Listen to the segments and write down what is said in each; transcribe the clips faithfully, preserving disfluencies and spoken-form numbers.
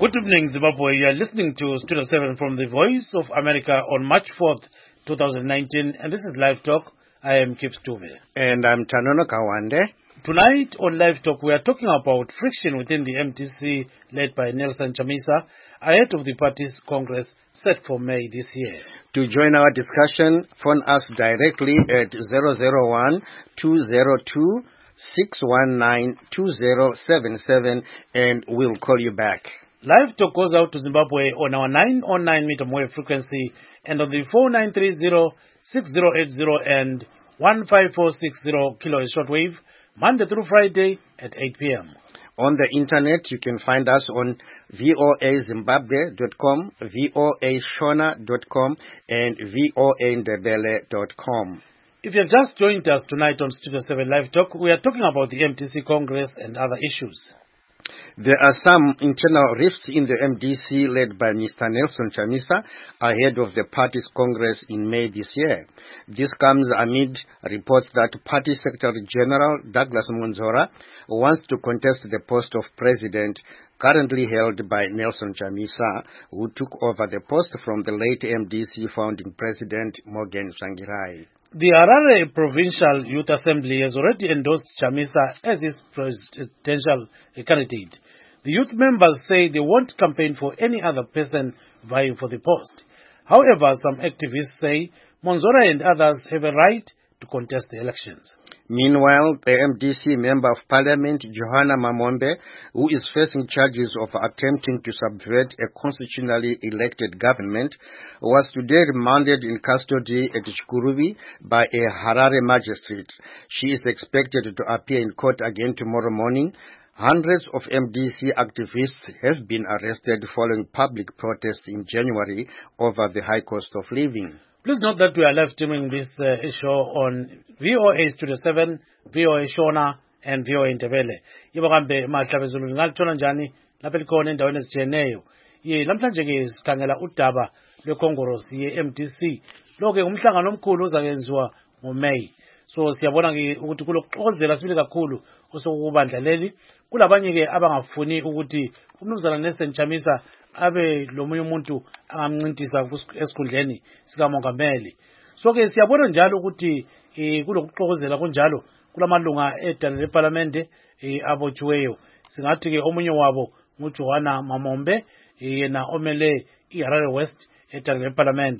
Good evening, Zimbabwe. You are listening to Studio seven from the Voice of America on March fourth, twenty nineteen, and this is Live Talk. I am Kip Stuve. And I'm Tanono Kawande. Tonight on Live Talk, we are talking about friction within the M D C led by Nelson Chamisa ahead of the party's Congress set for May this year. To join our discussion, phone us directly at zero zero one, two zero two, six one nine, two zero seven seven and we'll call you back. Live Talk goes out to Zimbabwe on our nine oh nine meter wave frequency and on the four nine three zero, six zero eight zero and one five four six zero kilohertz shortwave, Monday through Friday at eight p.m. On the internet, you can find us on voa zimbabwe dot com, voa shona dot com, and voa ndebele dot com. If you have just joined us tonight on Studio seven Live Talk, we are talking about the M D C Congress and other issues. There are some internal rifts in the M D C led by Mister Nelson Chamisa ahead of the party's Congress in May this year. This comes amid reports that Party Secretary General Douglas Monzora wants to contest the post of president currently held by Nelson Chamisa, who took over the post from the late M D C founding president Morgan Tsvangirai. The Harare Provincial Youth Assembly has already endorsed Chamisa as its presidential candidate. The youth members say they won't campaign for any other person vying for the post. However, some activists say Monzora and others have a right to contest the elections. Meanwhile, the M D C Member of Parliament, Johanna Mamombe, who is facing charges of attempting to subvert a constitutionally elected government, was today remanded in custody at Chikurubi by a Harare magistrate. She is expected to appear in court again tomorrow morning. Hundreds of M D C activists have been arrested following public protests in January over the high cost of living. Please note that we are live streaming this uh, show on V O A Studio seven, V O A Shona, and V O A Ndebele. Yibo kambe mahlabe zulu ngalithola njani lapha likhona endaweni ezijeneyo. Ye namhlanje ke sikhangela udaba lweCongress ye-M D C. Lo-ke umhlangano omkhulu uzakenziwa ngoMay. So siyabona ke ukuthi kulokuxokozela sibili kakhulu osokubandla leli. Kulabanye ke abangafuni ukuthi umnumzana Nelson Chamisa abe lomunye umuntu angamncintisa esikhundleni sikamongameli. So ke siyabona njalo ukuthi eh kulokuxokozela kunjalo kulamalunga edala leParliament eh abotshiweyo. Singathi ke omunye wabo nguJohanna Mamombe yena omele iHarare West edala leParliament.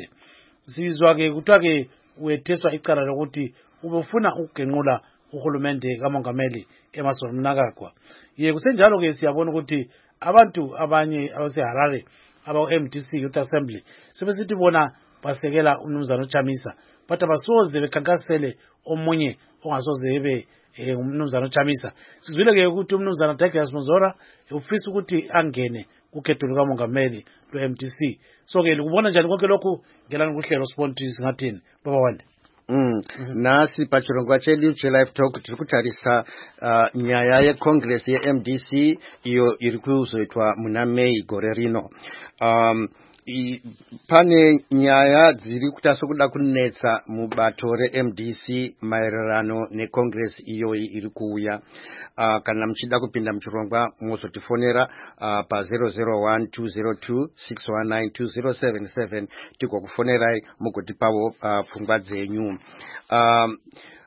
Sizwa ke kuthiwa ke wetheswa icala lokuthi ubufuna ukugenqula uhulumende kamongameli eMason Mnangagwa. Ye kusenjalo ke siyabona ukuthi abantu abanye abaseHarare aba-M D C Youth Assembly sebesithi bona basekela umnumzana uChamisa, but abasoze bekhankasele omunye ongasoze ebe umnumzana uChamisa. Sizwile ke ukuthi umnumzana Douglas Monzora ufisa ukuthi angene kukhetho lukamongameli lwe-M D C. So ke ukubona njani konke lokhu ngelani kuhlelo sponti singathini baba wande. Mm. Mm-hmm. Nasi pachirongwa chedu che Live Talk tiri kutarisa uh, nyaya ye Congress ye M D C iyo iri kuzoitwa muna May gore rino. Um, I, pane nyaya dziri kutaso kuda kunetsa mubato re-M D C maererano ne Congress iyo iri kuuya. Uh, kana mchida kupinda mchirongwa muzotifonera uh, pa zero zero one, two zero two, six one nine, two zero seven seven tiko kufonerai mugotipawo uh, pfungwa dzenyu. Um,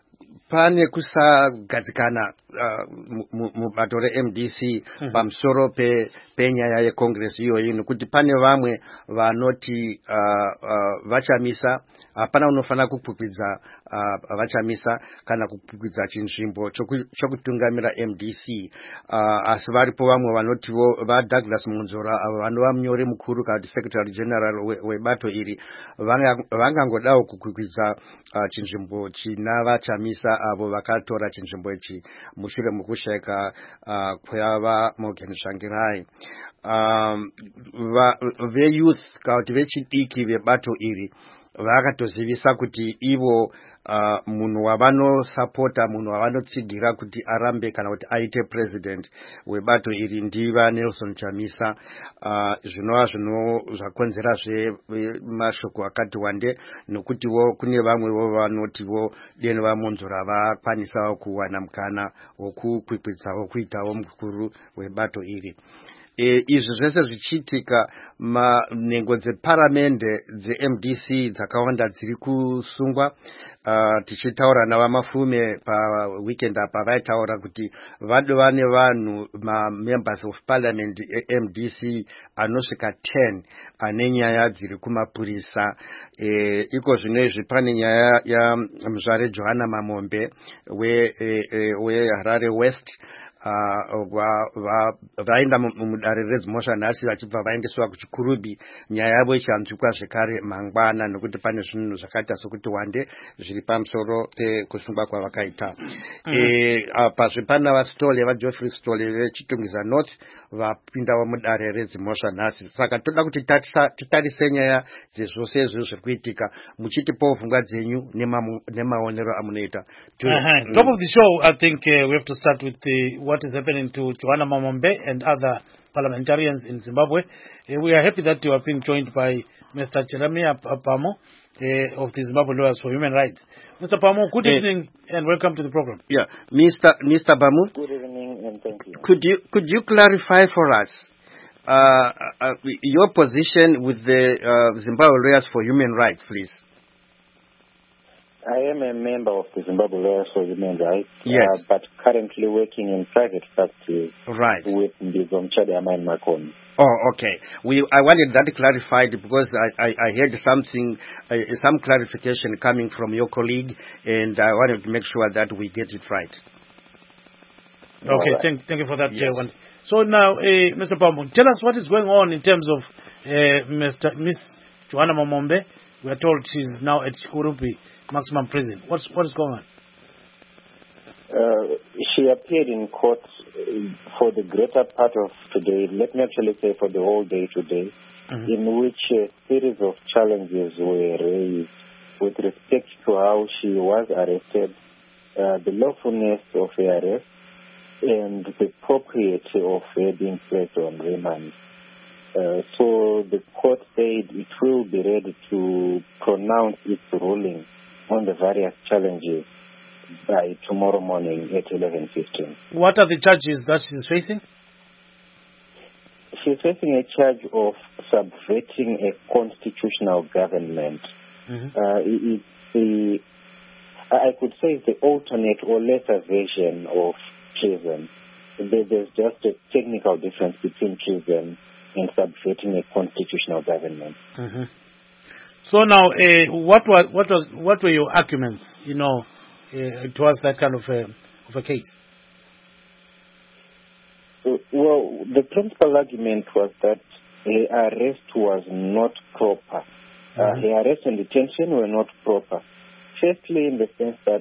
pane kusagadzikana uh, mubato re-M D C mm-hmm. pamsoro pe penyaya ye Congress iyo ino kuti pane vamwe vanoti uh, uh, vachamisa hapana unofana kukwikwiza uh, vachamisa kana kukwikwiza chinzvimbo chokutungamira M D C. Uh, asi varipo vamwe vanotivo va Douglas Monzora avo vanova munyori mukuru kana Secretary General webato we iri vangangodawo kukwikwiza uh, chinzvimbo china vachamisa avo vakatora chinzvimbo ichi mushure mukusheka uh, kwava Morgan Tsvangirai. Um, ve-youth kana kuti vechidiki vebato iri vakatozivisa kuti ivo uh, munhu wavanosapota munhu wavanotsigira kuti arambe kana kuti aite president webato iri ndiva Nelson Chamisa. Uh, zvinova zvino zvakonzera zve mashoko akati wande nokutiwo kune vamwewo vanotiwo deni vaMonzora vakwanisawo kuwana mukana wokukwikwidzawo kuitawo mukuru webato iri. e, izvi zvese zvichiitika manhengo dzeparamende dze-M D C dzakawanda dziri kusungwa. Uh, tichitaura navamafume paweekend apa vaitaura kuti vadova nevanhu mamembers of parliament e-M D C anosvika ten ane nyaya dziri kumapurisa. E, iko zvino izvi pane nyaya yaMuzvare Johanna Mamombe weHarare West. Uh, vaenda mudare redzimhosva nhasi vachibva vaendeswa kuchikurubi. Nyaya yavo ichanzwikwa zvekare mangwana nokuti pane zvinhu zvakaita sokuti wande zviri pamusoro pekusungwa kwavakaita. mm. e, apazve pana vaStole vaGeoffrey Stole vechitungwiza North vapindawo mudare redzimhosva nhasi. Saka toda kuti titarise nyaya dzezvose izvo zviri kuitika, muchitipawo pfungwa dzenyu nemaonero amunoita. Uh-huh. Top of the show, I think uh, we have to start with the, what is happening to Johanna Mamombe and other parliamentarians in Zimbabwe. Uh, we are happy that you have been joined by Mister Jeremiah Pamo uh, of the Zimbabwe Lawyers for Human Rights. Mister Pamo, good hey. evening and welcome to the program. Yeah, Mister Mister Pamo. Good evening and thank you. Could you could you clarify for us uh, uh, your position with the uh, Zimbabwe Lawyers for Human Rights, please? I am a member of the Zimbabwe Lawyers for Human Rights, yes. uh, but currently working in private practice right. with Mbizom Chadema and Makoni. Oh, okay. We I wanted that clarified because I, I, I heard something, uh, some clarification coming from your colleague, and I wanted to make sure that we get it right. Okay, right. thank, thank you for that, yes. one. So now, uh, Mister Pamo, tell us what is going on in terms of uh, Mister Miss Johanna Mamombe. We are told she's now at Chikurubi Maximum Prison. What's what is going on? Uh, she appeared in court for the greater part of today. Let me actually say for the whole day today, mm-hmm. in which a series of challenges were raised with respect to how she was arrested, uh, the lawfulness of her arrest, and the propriety of her being placed on remand. Uh, so the court said it will be ready to pronounce its ruling on the various challenges by tomorrow morning at eleven fifteen. What are the charges that she's facing? She's facing a charge of subverting a constitutional government. Mm-hmm. Uh, it, it, I could say it's the alternate or lesser version of treason. There's just a technical difference between treason and subverting a constitutional government. Mm-hmm. So now, uh, what was what was what were your arguments? You know, uh, towards that kind of a, of a case. Well, the principal argument was that her arrest was not proper. Mm-hmm. Uh, her arrest and detention were not proper. Firstly, in the sense that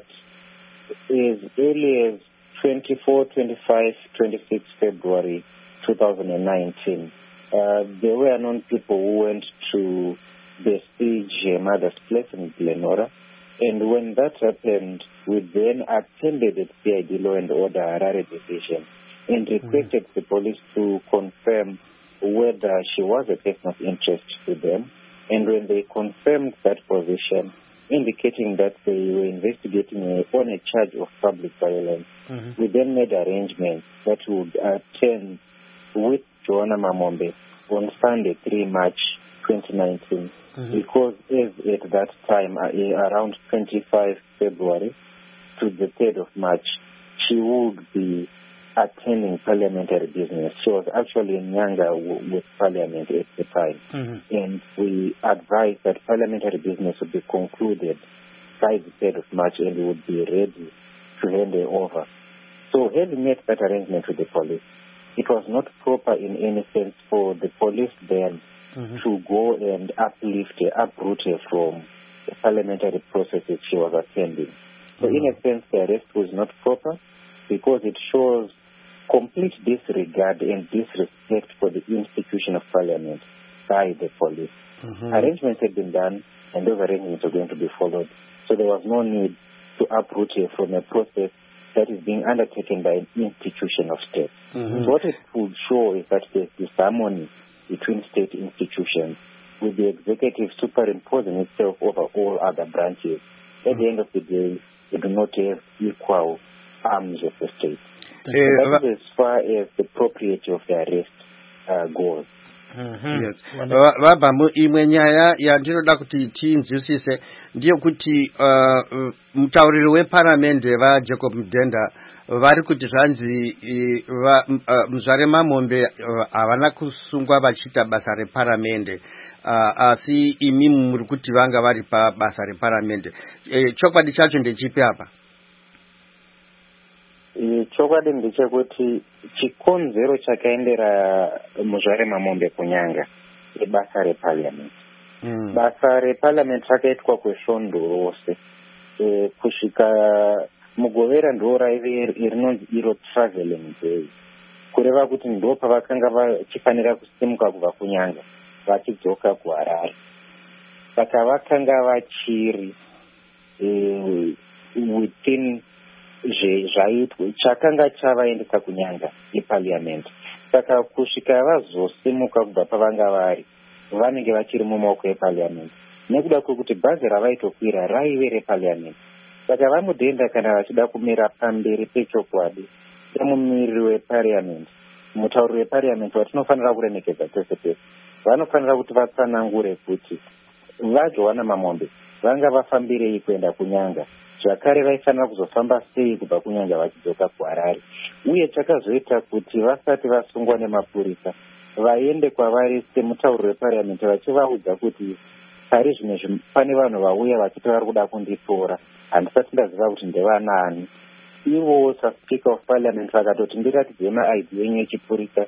as early as twenty-four, twenty-five, twenty-six February two thousand nineteen, uh, there were known people who went to besiege her mother's place in Glenora. And when that happened, we then attended at C I D Law and Order Harare Division and requested mm-hmm. the police to confirm whether she was a person of interest to them. And when they confirmed that position, indicating that they were investigating her on a charge of public violence, mm-hmm. we then made arrangements that would attend with Johanna Mamombe on Sunday, the third of March twenty nineteen, mm-hmm. because as at that time, uh, around twenty-fifth February to the third of March, she would be attending parliamentary business. She was actually in Nyanga w- with Parliament at the time. Mm-hmm. And we advised that parliamentary business would be concluded by the third of March and we would be ready to hand her over. So having made that arrangement with the police, it was not proper in any sense for the police then mm-hmm. to go and uplift her, uproot her from the parliamentary processes she was attending. So mm-hmm. in a sense, the arrest was not proper because it shows complete disregard and disrespect for the institution of parliament by the police. Mm-hmm. Arrangements had been done and those arrangements are going to be followed. So there was no need to uproot her from a process that is being undertaken by an institution of state. Mm-hmm. So what it would show is that there's this harmony between state institutions with the executive superimposing itself over all other branches. At mm-hmm. the end of the day, they do not have equal arms of the state. Uh, so that is as far as the propriety of the arrest uh, uh, goals. Mhm. Yes. Baba mu imwe nyaya yandinoda kuti tinzwisise ndiyo kuti uh, mutauriri weparliament va Jacob Mdenda vari kuti zvanzi va uh, Mzvare Mamombe havana uh, kusungwa vachita basa reparliament uh, asi imi muri kuti vanga vari pa basa reparliament. E, chokwadi chacho ndechipi apa? Chokwadi ndechekuti chikonzero chakaendera Muzvare Mamombe kunyanga ibasa reparliament. Mm. Basa reparliament rakaitwa kwesvondo rose e, kusvika mugovera ndo raive rinonzi iro traveling day, kureva kuti ndo pavakanga vachifanira kusimuka kubva kunyanga vachidzoka kuHarare. Saka vakanga vachiri e, within zvaitwa chakanga chavaendesa kunyanga yeparliament. Saka kusvika vazosimuka kubva pavanga vari vanenge vachiri mumaoko eparliament, nekuda kwekuti bhazi ravaitokwira raive reparliament. Saka vamudhenda kana vachida kumira pamberi pechokwadi semumiriri weparliament, mutauriri weparliament watinofanira kuremekedza tese tese, vanofanira kuti vatsanangure kuti vaJohana Mamombe vanga vafambirei kuenda kunyanga, zvakare vaifanira kuzofamba sei kubva kunyanga vachidzoka kuHarare, uye chakazoita kuti vasati vasungwa nemapurisa vaende kwavari semutauriri weparliament vachivaudza kuti pari zvimwe pane vanhu vauya vachiti vari kuda kunditora, handisati ndaziva kuti ndevanaani. Ivo saSpeaker of Parliament vakatoti ndiratidze ma-I D yenyu yechipurisa,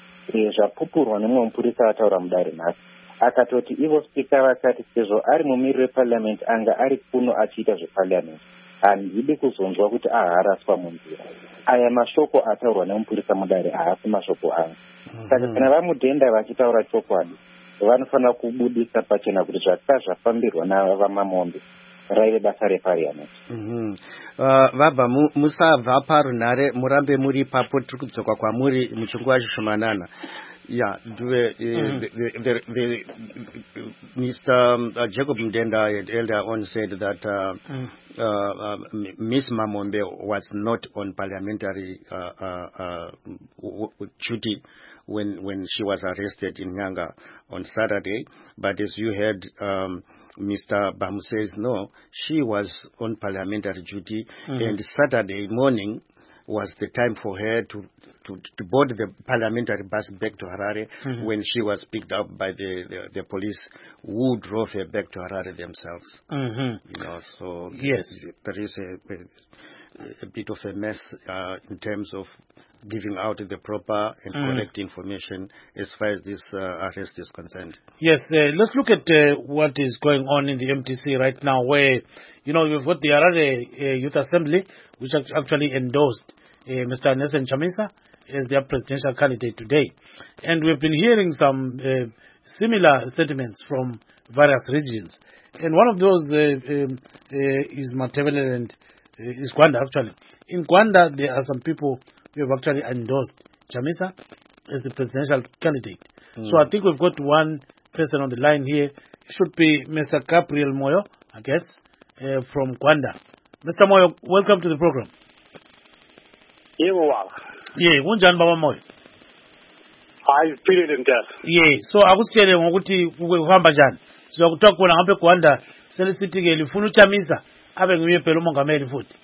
zvapupurwa nemumwe mupurisa vataura mudare nhasi. Akatoti ivo Speaker vakati sezvo ari mumiriri weparliament anga ari kuno achiita zveparliament, handidi kuzonzwa kuti aharaswa munzira. Aya mashoko ataurwa nemupurisa mudare haasi mashoko anga. Saka kana vamudhenda vachitaura chokwadi vanofanira kubudisa pachena kuti zvakanga zvafambirwa navaMamombe raive basa reparliament. Mhm. Uh, vabva musabva parunhare murambe muri papo tiri kudzoka kwamuri muchinguva chishomanana. Yeah, the, uh, mm. the, the, the, the, Mister Um, uh, Jacob Mdenda had earlier on said that uh, mm. uh, uh, Miss Mamombe was not on parliamentary uh, uh, uh, w- w- duty when when she was arrested in Nyanga on Saturday. But as you heard, um, Mister Bamu says no, she was on parliamentary duty, mm. and Saturday morning was the time for her to, to, to board the parliamentary bus back to Harare, mm-hmm. when she was picked up by the, the, the police who drove her back to Harare themselves. Mm-hmm. You know, so yes, there is a, a, a bit of a mess uh, in terms of giving out the proper and mm. correct information as far as this uh, arrest is concerned. Yes, uh, let's look at uh, what is going on in the M T C right now, where, you know, we've got the Harare uh, Youth Assembly, which actually endorsed uh, Mister Nelson Chamisa as their presidential candidate today. And we've been hearing some uh, similar statements from various regions. And one of those uh, um, uh, is Matebele and uh, is Gwanda, actually. In Gwanda, there are some people who have actually endorsed Chamisa as the presidential candidate. Mm. So I think we've got one person on the line here. It should be Mister Gabriel Moyo, I guess, uh, from Gwanda. Mister Moyo, welcome to the program. Yeah, unjani baba Moyo? I feel it in death. Yeah, so akusitshele ngokuthi kuhamba njani. Sizokuthiwa khona ngabe Gwanda selisithi ke lifuna uChamisa abe nguye phela umongameli futhi.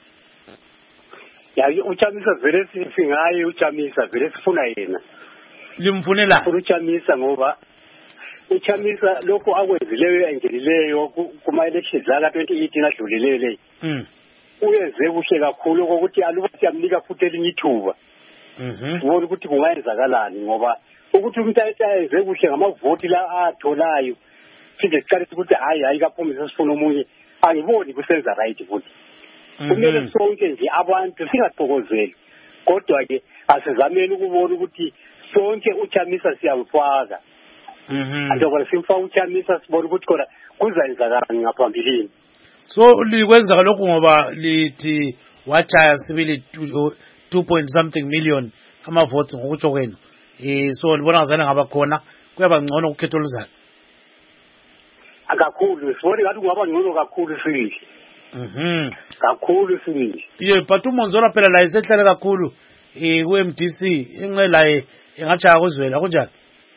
Ya uChamisa vele sifi ngaye uChamisa vele sifuna yena. Limfunela. Ufuna uChamisa ngoba uChamisa lokho akwenzileyo engelileyo kuma elections la twenty eighteen adlulelele. Mm. Uyenze kuhle kakhulu ukuthi alukuthi amnika futhi elinye ithuba. Mhm. Ubona ukuthi kungayenzakalani ngoba ukuthi umuntu ayenze kuhle ngamavoti la atholayo. Sinde siqalise ukuthi hayi hayi kaPhumisa sifuna omunye. Angiboni kusenza right futhi. Kumele sonke nje abantu singaxokozeli. Kodwa ke asizameni ukubona ukuthi sonke uChamisa siyamfaka. Mhm. Andokho simfaka uChamisa sibona ukuthi khona kuzayenzakalani ngaphambilini. So likwenza lokho ngoba lithi wachaya sibili two point something million ama votes ngokutsho kwenu. Eh so libona ngazana ngaba khona kuyaba ngcono ukhetho luzana. Akakhulu sibona ngathi kungaba ngcono kakhulu sibili. Mhm. Kakhulu sibili. Ye but uMonzola phela la isehlala kakhulu eh ku M D C inqela ingajaya kuzwela kunjani?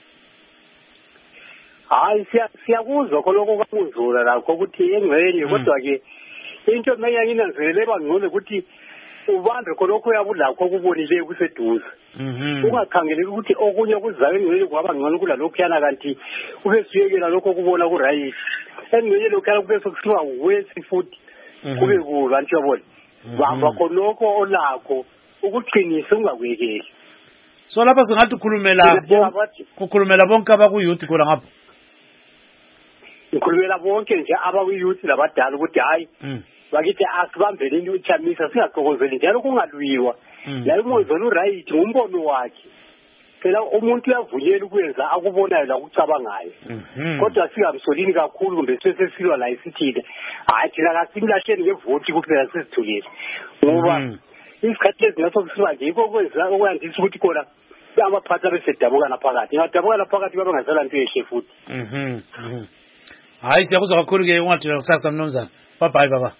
Hayi siyakuzwa khonoko kwakuzula lakho ukuthi engcenye kodwa ke into mina nginanzelele bangcole ukuthi ubambe khonoko uyabulakho ukubonile kuseduze. Ungakhangeleki ukuthi okunye kuzayo engcenye kwaba ngcono kulalokho yana kanti ube siyekela lokho kubona ku right. Engcenye lokho yana kube sokusiwa wesi futhi kube ku kanti uyabona. Bamba khonoko olakho ukuqinisa ungakuyekeli. So lapha singathi ukhulumela ukukhulumela bonke abaku youth khona ngapha. Ukhulumela bonke nje abaku youth labadala ukuthi hayi bakithi asibambele into ichamisa singaxokozeli njalo kungalwiwa. La umozolo uright umbono wakhe. Phela umuntu uyavunyela ukwenza akubonayo la ukucabangayo. Kodwa singamsolini kakhulu kumbe sesesilwa la isithile. Hayi thina kasimlahleni ngevoti kuphela sesithulile. Ngoba isikhathi ezingaso kusiba nje yiko kwenza okwandisa ukuthi khona abaphatha besedabuka naphakathi. Ngadabuka naphakathi baba ngasala into ehle futhi. Mhm. Mhm. Hayi siyakuzwa kakhulu ke ungathi kusasa mnumzana. Bye bye baba.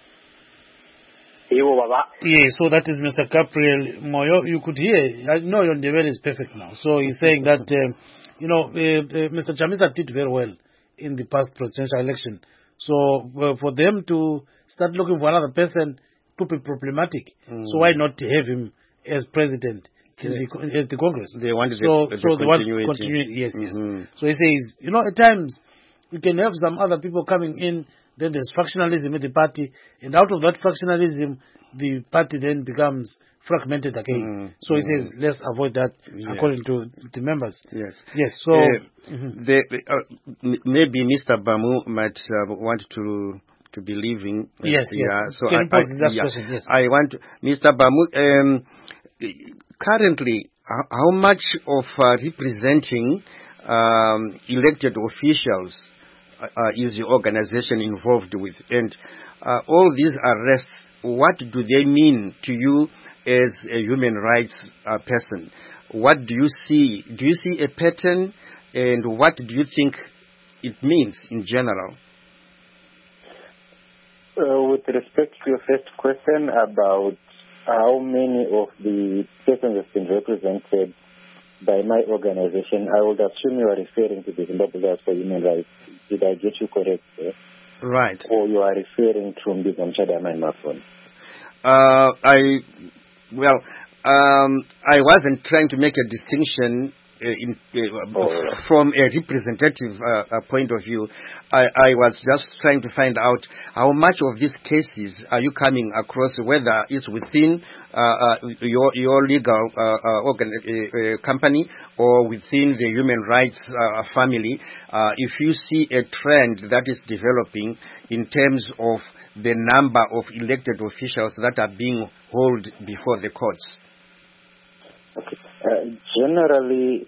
Yebo baba. Yes, so that is Mister Gabriel Moyo. You could hear, I know your Ndebele is perfect now. So he's saying that, um, you know, uh, uh, Mister Chamisa did very well in the past presidential election. So uh, for them to start looking for another person could be problematic. Mm. So why not have him as president in the, at the Congress? They wanted so, the, the so they want continuity. continuity. Yes, mm-hmm. yes. So he says, you know, at times you can have some other people coming in. Then there's factionalism in the party, and out of that factionalism, the party then becomes fragmented again. Mm, so he mm. says, let's avoid that, yeah. according to the members. Yes. Yes. So uh, mm-hmm. the, the, uh, maybe Mister Bamu might uh, want to to be leaving. Yes. Yeah. Yes. So Can I, I, that yeah, question? Yes. I want to, Mister Bamu. Um, currently, how, how much of uh, representing um, elected officials Uh, is the organization involved with? And uh, all these arrests, what do they mean to you as a human rights uh, person? What do you see? Do you see a pattern? And what do you think it means in general? Uh, with respect to your first question about how many of the persons have been represented by my organization, I would assume you are referring to the Zimbabwe Lawyers for Human Rights. Did I get you correct, sir? Right. Or you are referring to Mbizam Chadama and Mafon? Uh, I, well, um, I wasn't trying to make a distinction uh, in, uh, oh. from a representative uh, uh, point of view. I, I was just trying to find out how much of these cases are you coming across, whether it's within uh, uh, your your legal uh, uh, organ, uh, uh, company or within the human rights uh, family. Uh, if you see a trend that is developing in terms of the number of elected officials that are being held before the courts. Okay. Uh, generally,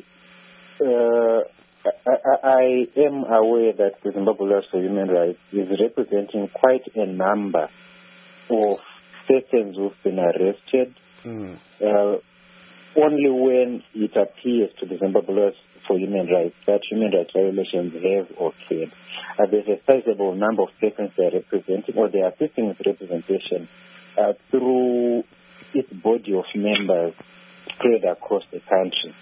uh, I, I am aware that the Zimbabwe Lawyers for Human Rights is representing quite a number of persons who've been arrested mm. uh, only when it appears to the Zimbabwe Lawyers for Human Rights that human rights violations have occurred. Uh, there's a sizable number of persons they are representing, or they are assisting with representation uh, through its body of members spread across the country.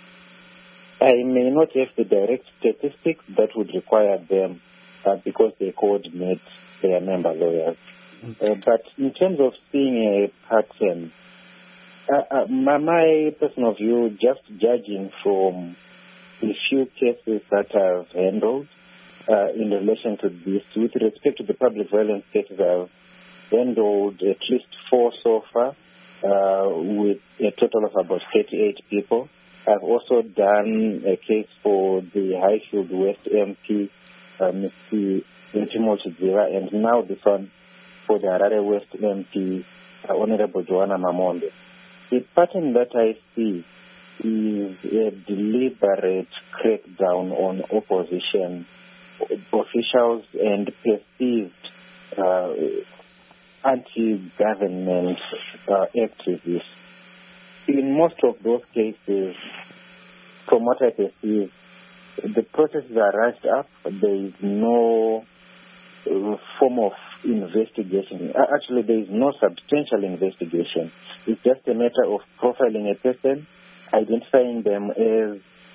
I may not have the direct statistics that would require them uh, because they coordinate their member lawyers. Uh, but in terms of seeing a pattern, uh, uh, my, my personal view, just judging from the few cases that I've handled uh, in relation to this, with respect to the public violence cases, I've handled at least four so far, uh, with a total of about thirty-eight people. I've also done a case for the Highfield West M P, uh, Mister Ntimo Chidzira, and now this one for the Harare West M P, uh, Honorable Joanna Mamonde. The pattern that I see is a deliberate crackdown on opposition officials and perceived uh, anti-government uh, activists. In most of those cases, from what I perceive, the processes are rushed up. There is no uh, form of investigation. Actually, there is no substantial investigation. It's just a matter of profiling a person, identifying them as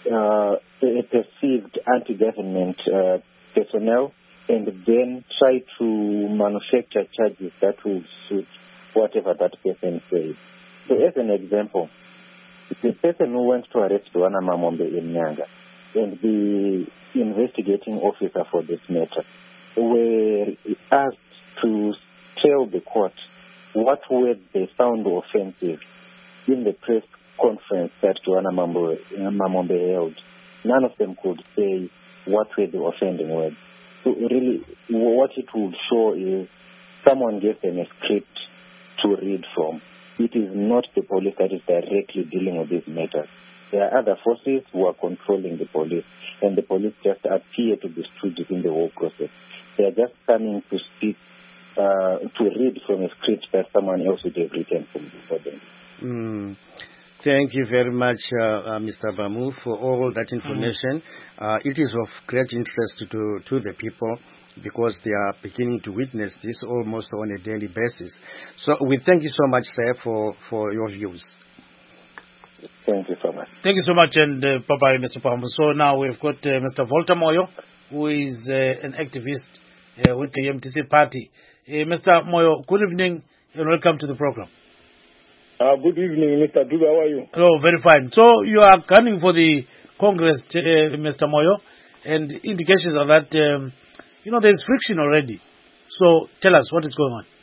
uh, a perceived anti-government uh, personnel and then try to manufacture charges that will suit whatever that person says. So as an example, the person who went to arrest Joanna Mamombe in Nyanga and the investigating officer for this matter were asked to tell the court what words they found offensive in the press conference that Joanna Mamombe held. None of them could say what were the offending words. So really, what it would show is someone gave them a script to read from. It is not the police that is directly dealing with these matters. There are other forces who are controlling the police, and the police just appear to be stooges in the whole process. They are just coming to speak, uh, to read from a script that someone else would have written for them. Mm. Thank you very much, uh, uh, Mister Bamu, for all that information. Mm-hmm. Uh, it is of great interest to, to the people because they are beginning to witness this almost on a daily basis. So we thank you so much, sir, for, for your views. Thank you so much. Thank you so much, and uh, bye-bye, Mister Pambu. So now we've got uh, Mister Volta Moyo, who is uh, an activist uh, with the M T C party. Uh, Mister Moyo, good evening and welcome to the program. Uh, good evening, Mister Duga. How are you? Oh, very fine. So you are gunning for the Congress, uh, Mister Moyo, and indications are that, um, you know, there's friction already. So tell us what is going on.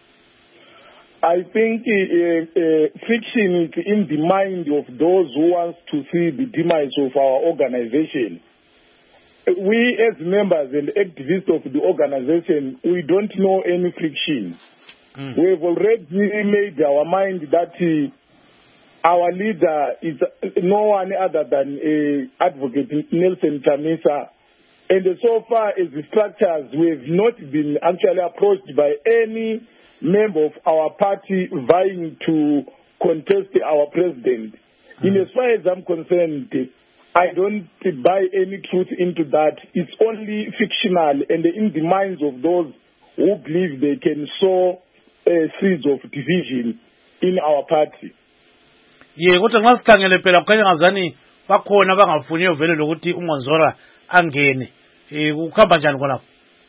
I think uh, uh, friction is in the mind of those who want to see the demise of our organization. We as members and activists of the organization, we don't know any friction. Mm. We have already made our mind that uh, our leader is no one other than uh, Advocate Nelson Chamisa. And so far as the structures, we have not been actually approached by any member of our party vying to contest our president. Mm. In as far as I'm concerned, I don't buy any truth into that. It's only fictional and in the minds of those who believe they can sow uh, seeds of division in our party. Yeah, kodwa nxa sikhangele phela kukhanya ngazani bakhona bangafuni vele lokuthi uMonzora angene. Eh ukukhamba njani khona?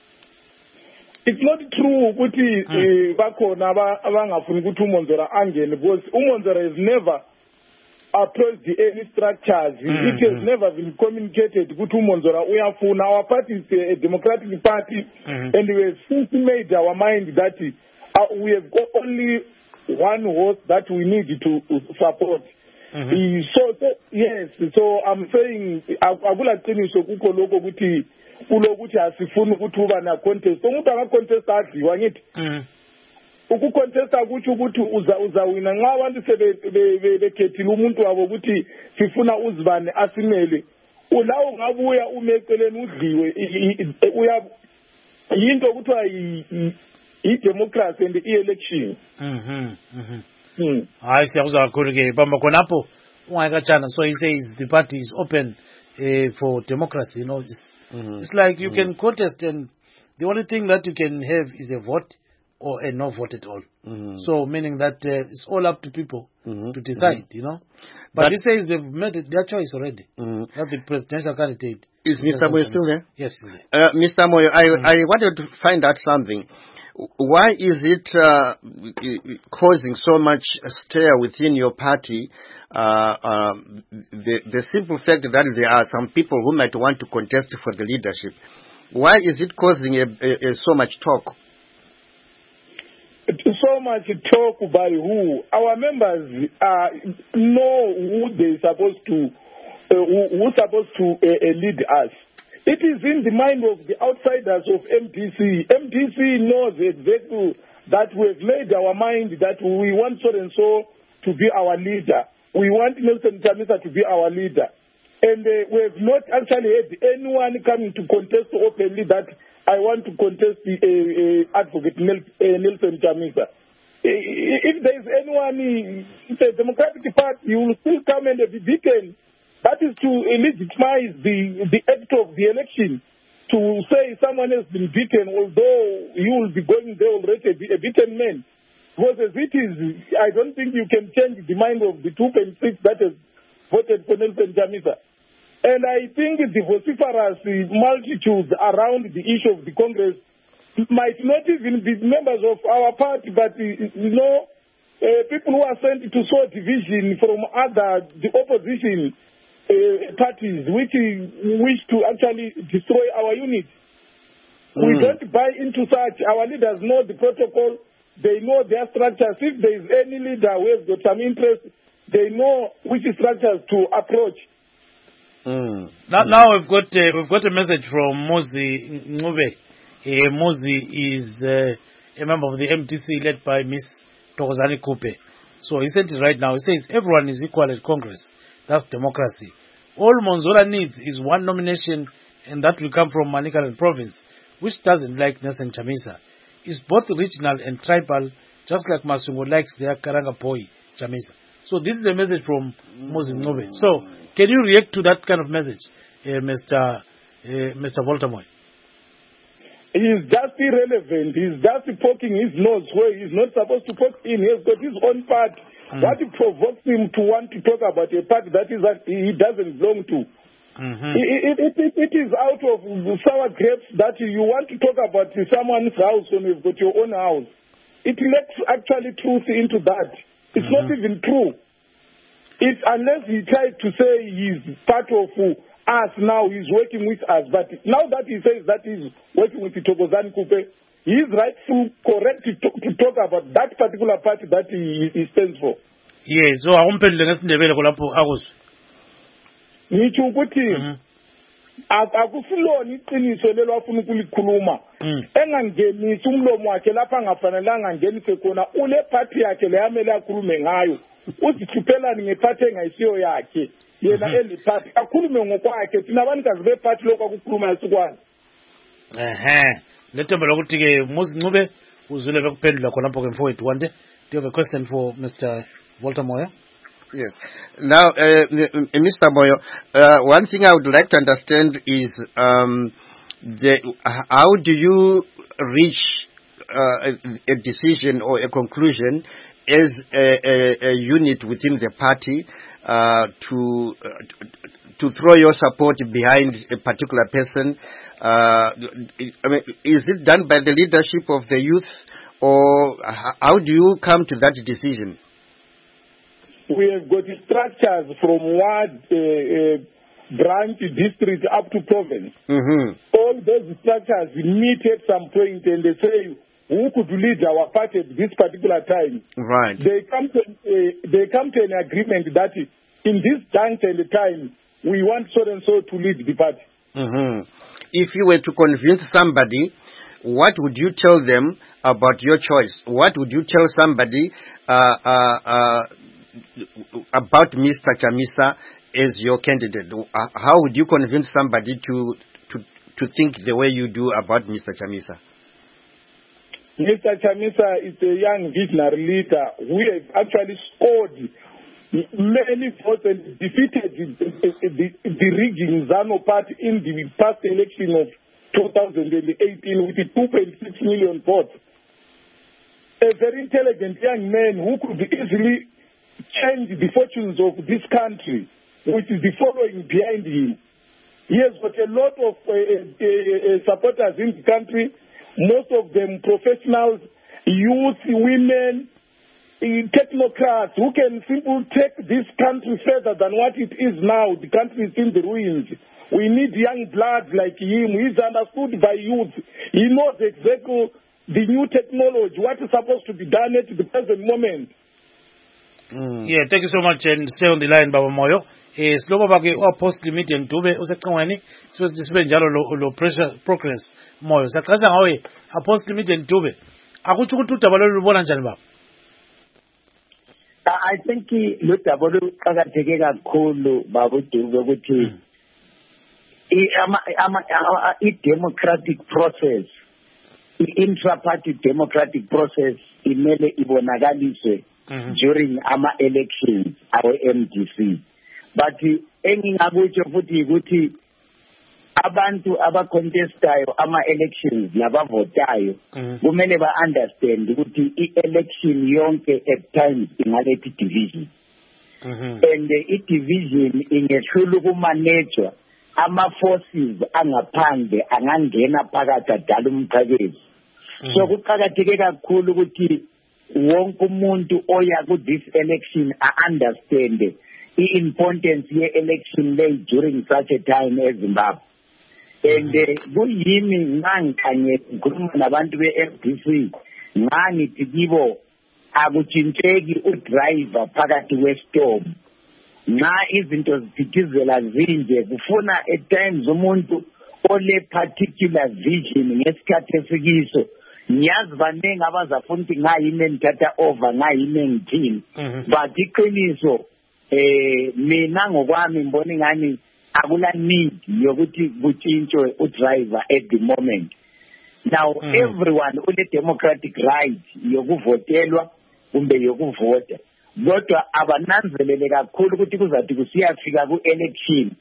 It's not true ukuthi bakhona abangafuni ukuthi uMonzora angene because uMonzora has never approached any structures. Mm-hmm. It has never been communicated ukuthi uMonzora uyafuna. Our party is a democratic party, mm-hmm. and we have since made our mind that uh, we have got only one vote that we need to support. Mm-hmm. So, so yes, so I'm saying akulaqinisho kukho lokho ukuthi kulokuthi asifuni ukuthi uba na contest. Umuntu anga contest adliwa ngithi. Mhm. Ukucontesta kuthi ukuthi uza uzawina nxa abantu sebekhethile umuntu wabo ukuthi sifuna uzibane asimele. Ulawo ngabuya umeceleni udliwe uya yinto ukuthiwa i-democracy and i-election. Mhm. Mhm. Hmm. Hayi siyakuzwa kakhulu ke bamba khonapho ungayikatshana. So he says the party is open uh, for democracy, you know. It's, mm-hmm. it's like you mm-hmm. can contest and the only thing that you can have is a vote or a no vote at all. Mm-hmm. So meaning that uh, it's all up to people mm-hmm. to decide, mm-hmm. you know. But, but he says they've made it their choice already. Mm-hmm. That the presidential candidate. Is Mister Moyo still there? Yes. Uh, Mister Moyo, I, mm-hmm. I wanted to find out something. Why is it uh, causing so much stir within your party? Uh, uh, the, the simple fact that there are some people who might want to contest for the leadership. Why is it causing a, a, a so much talk? So much talk by who? Our members uh, know who they're supposed to, uh, who, who's supposed to uh, lead us. It is in the mind of the outsiders of M D C. M D C knows exactly that we've made our mind that we want so and so to be our leader. We want Nelson Chamisa to be our leader. And uh, we have not actually had anyone coming to contest openly that I want to contest the uh, uh, advocate Nel- uh, Nelson Chamisa. If there is anyone, it's a Democratic Party, you will still come and be beaten. That is to legitimize the, the act of the election. To say someone has been beaten, although you will be going there already a beaten man. Because as it is, I don't think you can change the mind of the two point six that has voted for Nelson Chamisa. And I think the vociferous multitudes around the issue of the Congress might not even be members of our party, but, you know, uh, people who are sent to sow division from other, the opposition uh, parties, which wish to actually destroy our unit. Mm. We don't buy into such. Our leaders know the protocol. They know their structures. If there is any leader who has got some interest, they know which structures to approach. Mm. Now, now we've got uh, we've got a message from Mozi Ngube. Uh, Mozi is uh, a member of the M D C led by Miss Thokozani Kupe. So he sent it right now. He says everyone is equal at Congress. That's democracy. All Monzola needs is one nomination, and that will come from Manicaland province, which doesn't like Nelson Chamisa. It's both regional and tribal, just like Masungo likes their Karanga Poi Chamisa. So this is a message from Moses Ngube. So can you react to that kind of message, uh, Mister Uh, Mister Voltamoy? He is just irrelevant. He's just poking his nose where he's not supposed to poke in. He's got his own part. Mm. What provokes him to want to talk about a part that is that he doesn't belong to? Mm-hmm. It, it, it, it is out of sour grapes that you want to talk about someone's house when you've got your own house. It lacks actually truth into that. It's mm-hmm. not even true. It's unless he tried to say he's part of us now, he's working with us. But now that he says that he's working with Thokozani Kupe, he is rightful, correct to talk, to talk about that particular party that he, he stands for. Yes, so I'm going to ngitsho ukuthi akusilona iqiniso lelwafuna ukulikhuluma engangenisi umlomo wakhe lapha angafanelanga angenise khona ule party yakhe leyamele akhulume ngayo uzithuphelani ngeparty engayisiyo yakhe yena eli party akhulume ngokwakhe thina abanikazi beparty lokho akukhuluma esikwani ehe lethemba lokuthi ke Muzingcube uzule bekuphendula khona lapho ke mfowethu wande. Do you have a question for Mister Walter Moyo? Yes. Now, uh, Mister Moyo, uh, one thing I would like to understand is um, the, how do you reach uh, a, a decision or a conclusion as a, a, a unit within the party uh, to uh, to throw your support behind a particular person? Uh, I mean, is it done by the leadership of the youth, or how do you come to that decision? We have got structures from ward, uh, uh, branch, district up to province. Mm-hmm. All those structures meet at some point and they say, who could lead our party at this particular time? Right. They come to uh, they come to an agreement that in this juncture and time, we want so and so to lead the party. Mm-hmm. If you were to convince somebody, what would you tell them about your choice? What would you tell somebody uh, uh, uh, about Mister Chamisa as your candidate? How would you convince somebody to to to think the way you do about Mister Chamisa? Mister Chamisa is a young visionary leader who has actually scored many votes and defeated the, the, the rigging ZANU party in the past election of two thousand eighteen with two point six million votes. A very intelligent young man who could easily change the fortunes of this country, which is the following behind him. He has got a lot of uh, uh, uh, supporters in the country, most of them professionals, youth, women, uh, technocrats who can simply take this country further than what it is now. The country is in the ruins. We need young blood like him. He's understood by youth. He knows exactly the new technology, what is supposed to be done at the present moment. Mm. Yeah, thank you so much and stay on the line Baba Moyo. Eh slobo bake wa post limit Ntube usecingweni sibe sibe njalo lo, lo pressure progress Moyo. Saqhaza ngawe a post limit Ntube. Akuthi ukuthi udaba lo lubona njani baba? I think lo daba lo qhakatheke kakhulu baba Dube ukuthi ama ama i democratic process, i intra-party democratic process imele ibonakaliswe Mm-hmm. during our elections, our M D C. But engingakutsho futhi ukuthi abantu abacontestayo ama elections nabavotayo kumele ba understand ukuthi i election yonke at times ingaletha division. and i-division ingehlula ukumanejwa ama-forces angaphandle angangena phakathi adala umqhakezi. So kuqakatheke kakhulu ukuthi wonke umuntu oya ku-this election a-understand i-importance ye-election lay during such a time eZimbabwe. And kuyimi ngangikanye ngikhuluma nabantu be-F D C ngangithi kibo akutshintsheki udriver phakathi kwestorm. Nxa izinto zithithizela zinje kufuna at times umuntu ole particular vision ngesikhathi esikiso. Ngiyazi baningi abazafuna ukuthi ngayini engithatha over ngayini engithini. But iqiniso eh mina ngokwami ngibona ngani akula need yokuthi kuthintshwe udriver at the moment. Now mm. everyone ule democratic right yokuvotelwa kumbe yokuvota. Kodwa abananzelele kakhulu ukuthi kuzathi kusiyafika ku-election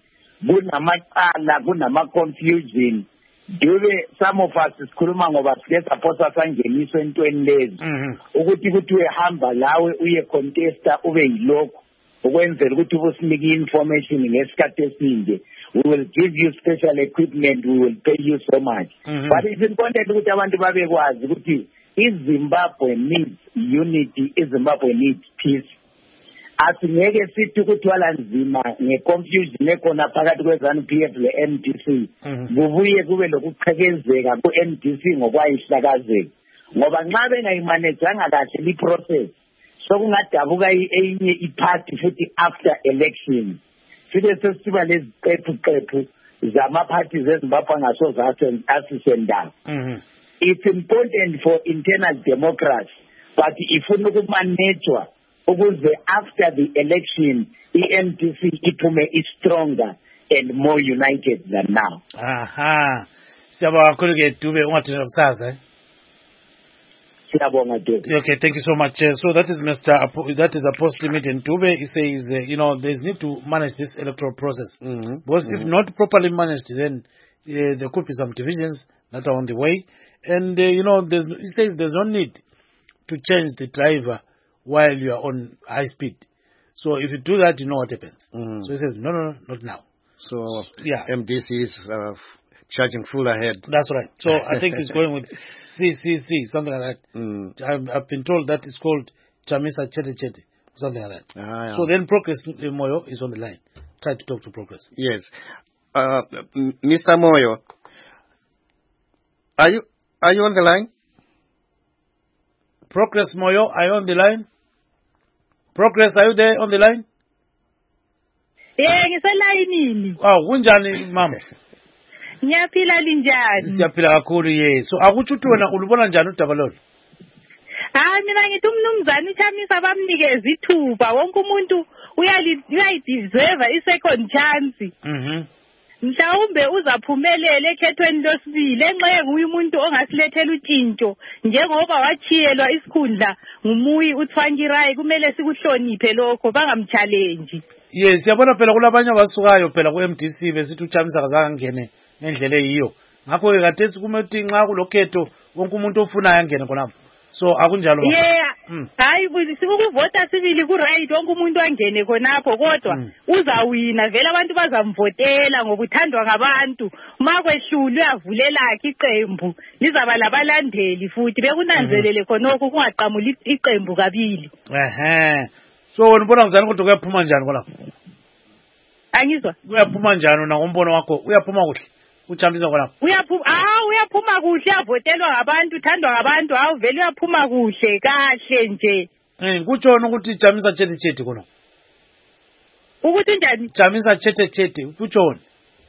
kunamacala kunama-confusion. Dube some of us sikhuluma ngoba sike suppose sangeniswe entweni lezi ukuthi ukuthi uyehamba lawe uye contesta ube yilokho ukwenzela ukuthi ubusinike information ngesikhathi esinde. We will give you special equipment, we will pay you so much. Mm-hmm. But it's important ukuthi abantu babekwazi ukuthi iZimbabwe needs unity, iZimbabwe needs peace. Asingeke sithi ukuthwala nzima ngeconfusion ekhona phakathi kweZANU P F le-M D C. Kubuye kube lokuqhekezeka ku-M D C ngokwayihlakazeka. Ngoba nxa bengayimanejanga kahle li-process sokungadabuka enye iparty futhi after election. Sibe sesiba leziqephu-qephu zama-parties eZimbabwe angasoze asisendaba. It's important for internal democracy, but ifuna ukumanejwa ukuze after the election i-M D C iphume is stronger and more united than now. Aha. Siyabonga kakhulu ke Dube ungathini kusasa. Okay, thank you so much. Uh, so that is Mister Apo, that is Apostle Meeting Dube. He says, uh, you know, there's need to manage this electoral process. Mm-hmm. Because mm-hmm. if not properly managed, then uh, there could be some divisions that are on the way. And, uh, you know, there's, he says there's no need to change the driver while you are on high speed. So if you do that, you know what happens. Mm. So he says, no, no, no, not now. So yeah. M D C is uh, charging full ahead. That's right. So I think he's going with C C C, something like that. Mm. I've, I've been told that it's called Chamisa Chete Chete, something like that. Ah, yeah. So then Progress Moyo is on the line. Try to talk to Progress. Yes. Uh, Mister Moyo, are you are you on the line? Progress Moyo, are you on the line? Progress, are you there on the line? Yeah, ngiselayinini. Oh, kunjani mama? Ngiyaphila linjani? Siyaphila kakhulu ye. So akuthi uthi wena ulubona njani udaba lolu? Hayi mina ngithi umnumzana uChamisa bamnikeza ithuba wonke umuntu uyali uyayideserve i-second chance. Mhm. Mhlawumbe uzaphumelela ekhethweni losibili enxe nguye umuntu ongasilethela utshintsho njengoba wachiyelwa isikhundla ngumuyi uThwangirayi kumele sikuhloniphe lokho bangamchallenge. Yes, yabona phela kulabanye abasukayo phela ku-M D C besithi uChamisa akazange ngene ngendlela eyiyo. Ngakho ke kade sikumethi nxa kulokhetho wonke umuntu ofunayo angene khonapho. So akunjalo baba. Yeah. Hayi sikuvota sibili ku right wonke umuntu angene khonapho kodwa uzawina vele abantu bazamvotela ngokuthandwa ngabantu. Makwehlulu uyavulela iqembu lizaba labalandeli futhi bekunanzelele khonokho kungaqamuli iqembu kabili. Ehhe. So wena ubona ngizani kodwa kuyaphuma njani khonapho? Angizwa. Kuyaphuma njani na ngombono wakho? Uyaphuma kuhle. UChamisa khona. Uyaphuma ah uyaphuma kuhle avotelwa ngabantu uthandwa ngabantu awu vele uyaphuma kuhle kahle nje. Eh kutshona ukuthi Chamisa Chete Chete khona. Ukuthi njani? Chamisa Chete Chete kutshona.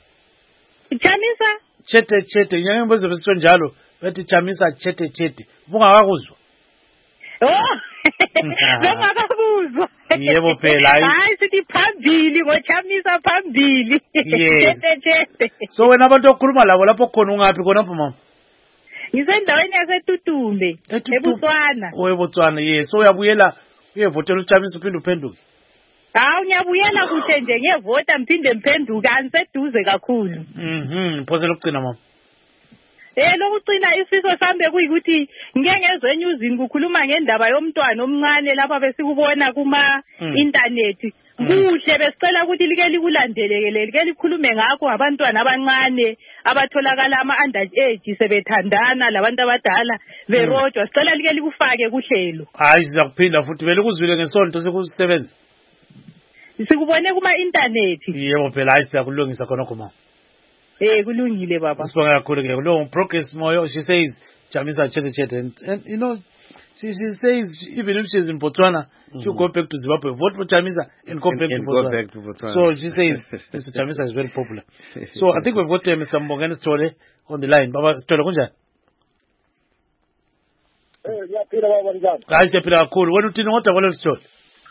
Chamisa Chete Chete nyanga mbozo besitho njalo bethi Chamisa Chete Chete. Bungakakuzwa. Oh Bengakakuzwa. Yebo phela hayi sithi phambili ngoChamisa phambili. Chete Chete. So wena abantu okhuluma labo lapho khona ungaphi khona pho mama? Ngisendaweni yaseTutumbe eBotswana. Oh eBotswana yes. So uyabuyela uyevotela uChamisa uphinde uphenduke. Hawu ngiyabuyela kuhle nje ngiyevota mphinde mphenduka aniseduze kakhulu. Mhm, phosela ukugcina mama. Eh lokucina isifiso sami bekuyikuthi ngeke ngezwe enyuzini kukhuluma ngendaba yomntwana omncane lapha besikubona kuma internet. Kuhle besicela ukuthi like likulandelekele like likhulume ngakho abantwana abancane abatholakala ama underage sebethandana labantu abadala berojwa sicela like likufake kuhlelo. Hayi sizakuphinda futhi vele kuzwile ngesonto sekusebenza. Sikubone kuma internet. Yebo phela hayi siyakulungisa khona khoma. Eh kulungile baba. Sibonga kakhulu ke lo progress moyo she says Chamisa Chete Chete and, and you know she she says even if she's in Botswana mm-hmm. she'll go back to Zimbabwe vote for Chamisa and go, and, back, and to go back to Botswana. So she says Mister Chamisa is very popular. So I think we've got uh, Mister Mbongeni Stole on the line. Baba Stole kunjani? Eh yaphila baba njani? Hayi siyaphila kakhulu. Wena uthini kodwa kwalo Stole?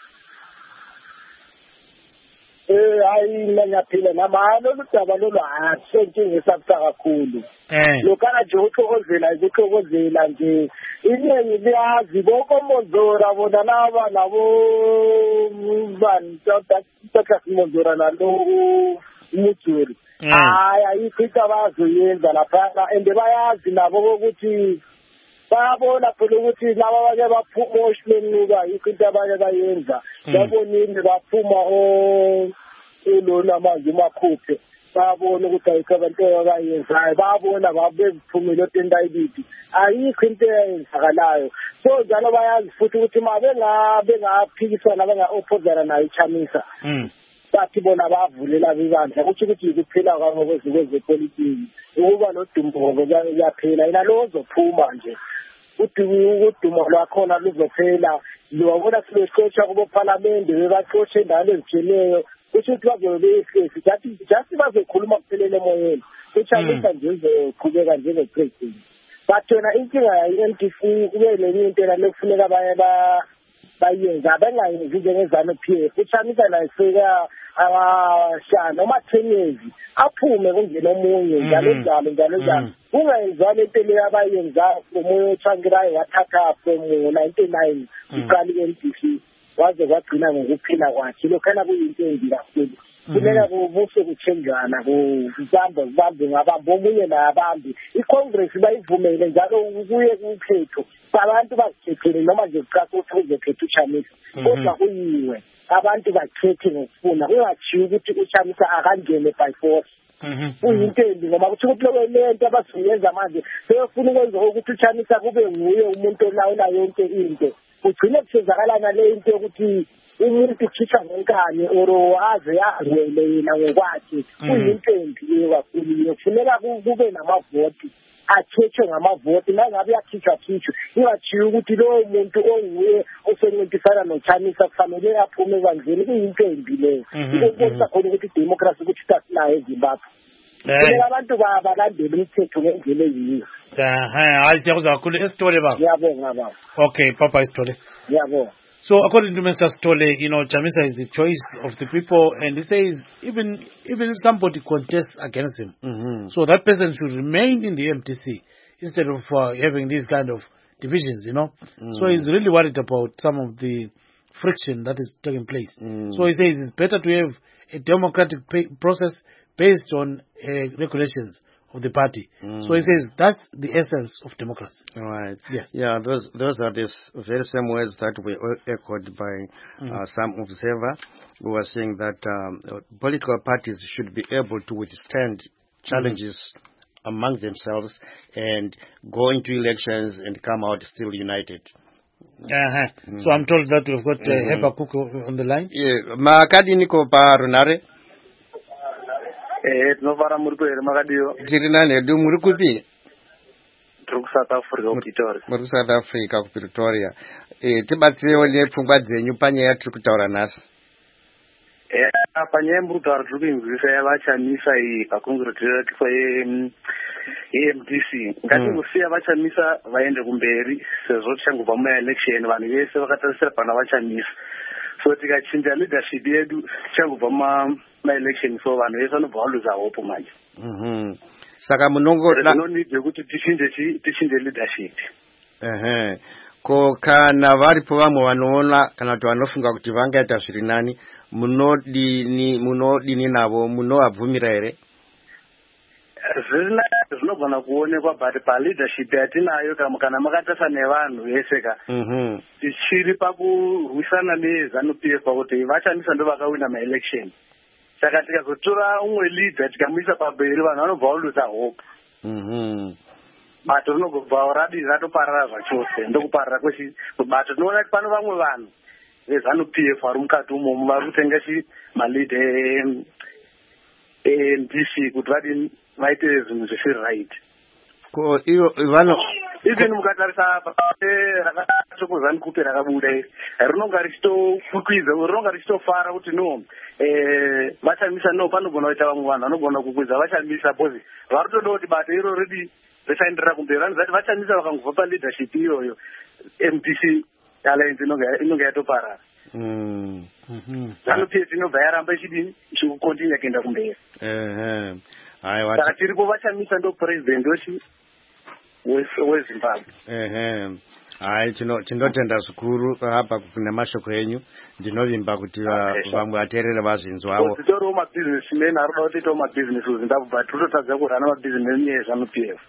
Eh hayi mina ngiyaphila namalo ludaba lolu asentshengisa kakhulu. Eh. Lokana nje ukuxokozela ukuxokozela nje iningi liyazi bokomozora bona laba nabo bani tatha simozora nalo umutsuri. Hayi ayikhitha bazoyenza lapha and bayazi nabo ukuthi bayabona phela ukuthi laba abanye baphuma oshlenuka ikhitha abanye bayenza. Babonile baphuma o ulona manje makhuphe babona ukuthi ayikho abantu abayenzayo babona babeziphumile otendayibiti ayikho into eyenzakalayo so njalo bayazi futhi ukuthi ma bengabe ngaphikisana benga-oppozana nayo iChamisa bathi bona bavulela ibandla kuthi ukuthi ukuphela kwabo kwezepolitiki ukuba nodumboko kuyaphela yena lo ozophuma nje udumo lwakhona luzophela lwabona sibecotsha kubo parliament bebacotshe endaweni ezitshiyeneyo kusho ukuthi bazobe behlezi jathi jathi bazokhuluma kuphelele emoyeni uChamisa nje uzoqhubeka njenge-president but yona inkinga yayi-M D C kube lenye into la lekufuneka bayenza bengayenzi njengezanu P F uChamisa naye seka abashana noma ten years aphume kungena omunye njalo njalo njalo njalo kungayenziwa lento le abayenza umoya othangirayo wathatha from ninety-nine uqala i-M D C waze kwagcina ngokuphila kwakhe lokhana kuyinto embi kakhulu kumele kubuse kuchenjana kubamba kubambe ngabamba omunye nabambi iCongress bayivumele njalo kuye kukhetho abantu bazikhethele noma nje kuqaka ukuthi uzokhetha uChamisa kodwa kuyiwe abantu bakhethe ngokufuna kungathiwa ukuthi uChamisa akangene by force kuyinto embi ngoba kuthi ukuthi lokho lento abasuyenza manje sebefuna ukwenza ukuthi uChamisa kube nguye umuntu olawula yonke into ugcine kusenzakala nale into yokuthi umuntu ukhitha ngenkani or aze yazwele yena ngokwakhe kuyinto embi kakhulu kufuneka kube namavoti akhethwe ngamavoti nangabe yakhithwa khithwe ingathiwa ukuthi lowo muntu onguye osencintisana noChamisa kufanele aphume ebandleni kuyinto embi leyo ukubonisa khona ukuthi idemocracy ukuthi sasinayo eZimbabwe kufuneka abantu balandele imithetho ngendlela eyiyo. Hayi siyakuzwa kakhulu esitole baba. Ngiyabonga baba. Okay papa isitole. Ngiyabonga. So according to Mister Stole, you know, Chamisa is the choice of the people, and he says even even if somebody contests against him, mm-hmm. so that person should remain in the M D C instead of uh, having these kind of divisions, you know. Mm. So he's really worried about some of the friction that is taking place. Mm. So he says it's better to have a democratic pay- process based on uh, regulations of the party. Mm. So he says that's the essence of democracy. All right. Yes. Yeah, those those are the very same words that were echoed by mm. uh, some observer who were saying that um, political parties should be able to withstand challenges mm. among themselves and go into elections and come out still united. Uh-huh. Mm. So I'm told that we've got uh, mm. Heba Kuku on the line. Yeah. Makadi niko pa Runare. Eh, no para muri kwere makadiyo. Jirina ne du muri kupi. Tru South Africa ku Pretoria. Muri South Africa ku Pretoria. Eh, tibatsire wone pfungwa dzenyu panya ya tru kutaura nasi. Eh, panya mburu taura tru kuinzisa ya vachamisa i pakongorotera kwa e M D C. Ngati kusiya vachamisa vaende kumberi sezvo changubva mu election vanhu vese vakatarisira pana vachamisa. So tikachinja leadership yedu changubva ma ma election so vanhu vese vanobva valuza hope manje. Mhm. Saka munongo na no need kuti tichinje chi tichinje leadership. Eh. Ko kana varipo vamwe vanoona kana kuti vanofunga kuti vangaita zviri nani munodini munodini navo munovabvumira here? zvina zvinogona kuonekwa but paleadership yatinayo kana makatarisa nevanhu vese ka tichiri pakurwisana neZANU P F pakuti vachamisa ndo vakawina maelection. Saka tikazotora umwe leader tikamuisa pamberi vanhu vanobva valuza hope. Bato rinogobva already ratoparara zvachose ndokuparara kwechi bato tinoona kuti pano vamwe vanhu veZANU P F vari mukati umomo vari kutenga chi maleader M D C kuti vadini vaite zvinhu zvisiri right. Ko iyo vano even mukatarisa rakatokozani kupe rakabuda iri rinonga richitokukwidza rinonga richitofara kuti no eh vachamisa no panogona kuita vamwe vanhu vanogona kukwidza vachamisa pozi vari kutoda kuti bato iro redi risaenderera kumberi vanhu vati vachamisa vakangobva paleadership iyoyo M D C alliance inonga yatoparara. ZANU P F inobva yaramba ichidini ichikukontinya kuenda kumberi. Saka tiripo vachamisa ndo president wechi weZimbabwe. Hai tinotenda zvikuru apa kuna mashoko enyu ndinovimba kuti vamwe vateerera vazvinzwawo. Titoriwo mabusinessmen ari kuda kuitawo mabusiness muZimbabwe but tototadza kurana mabusiness neZANU P F.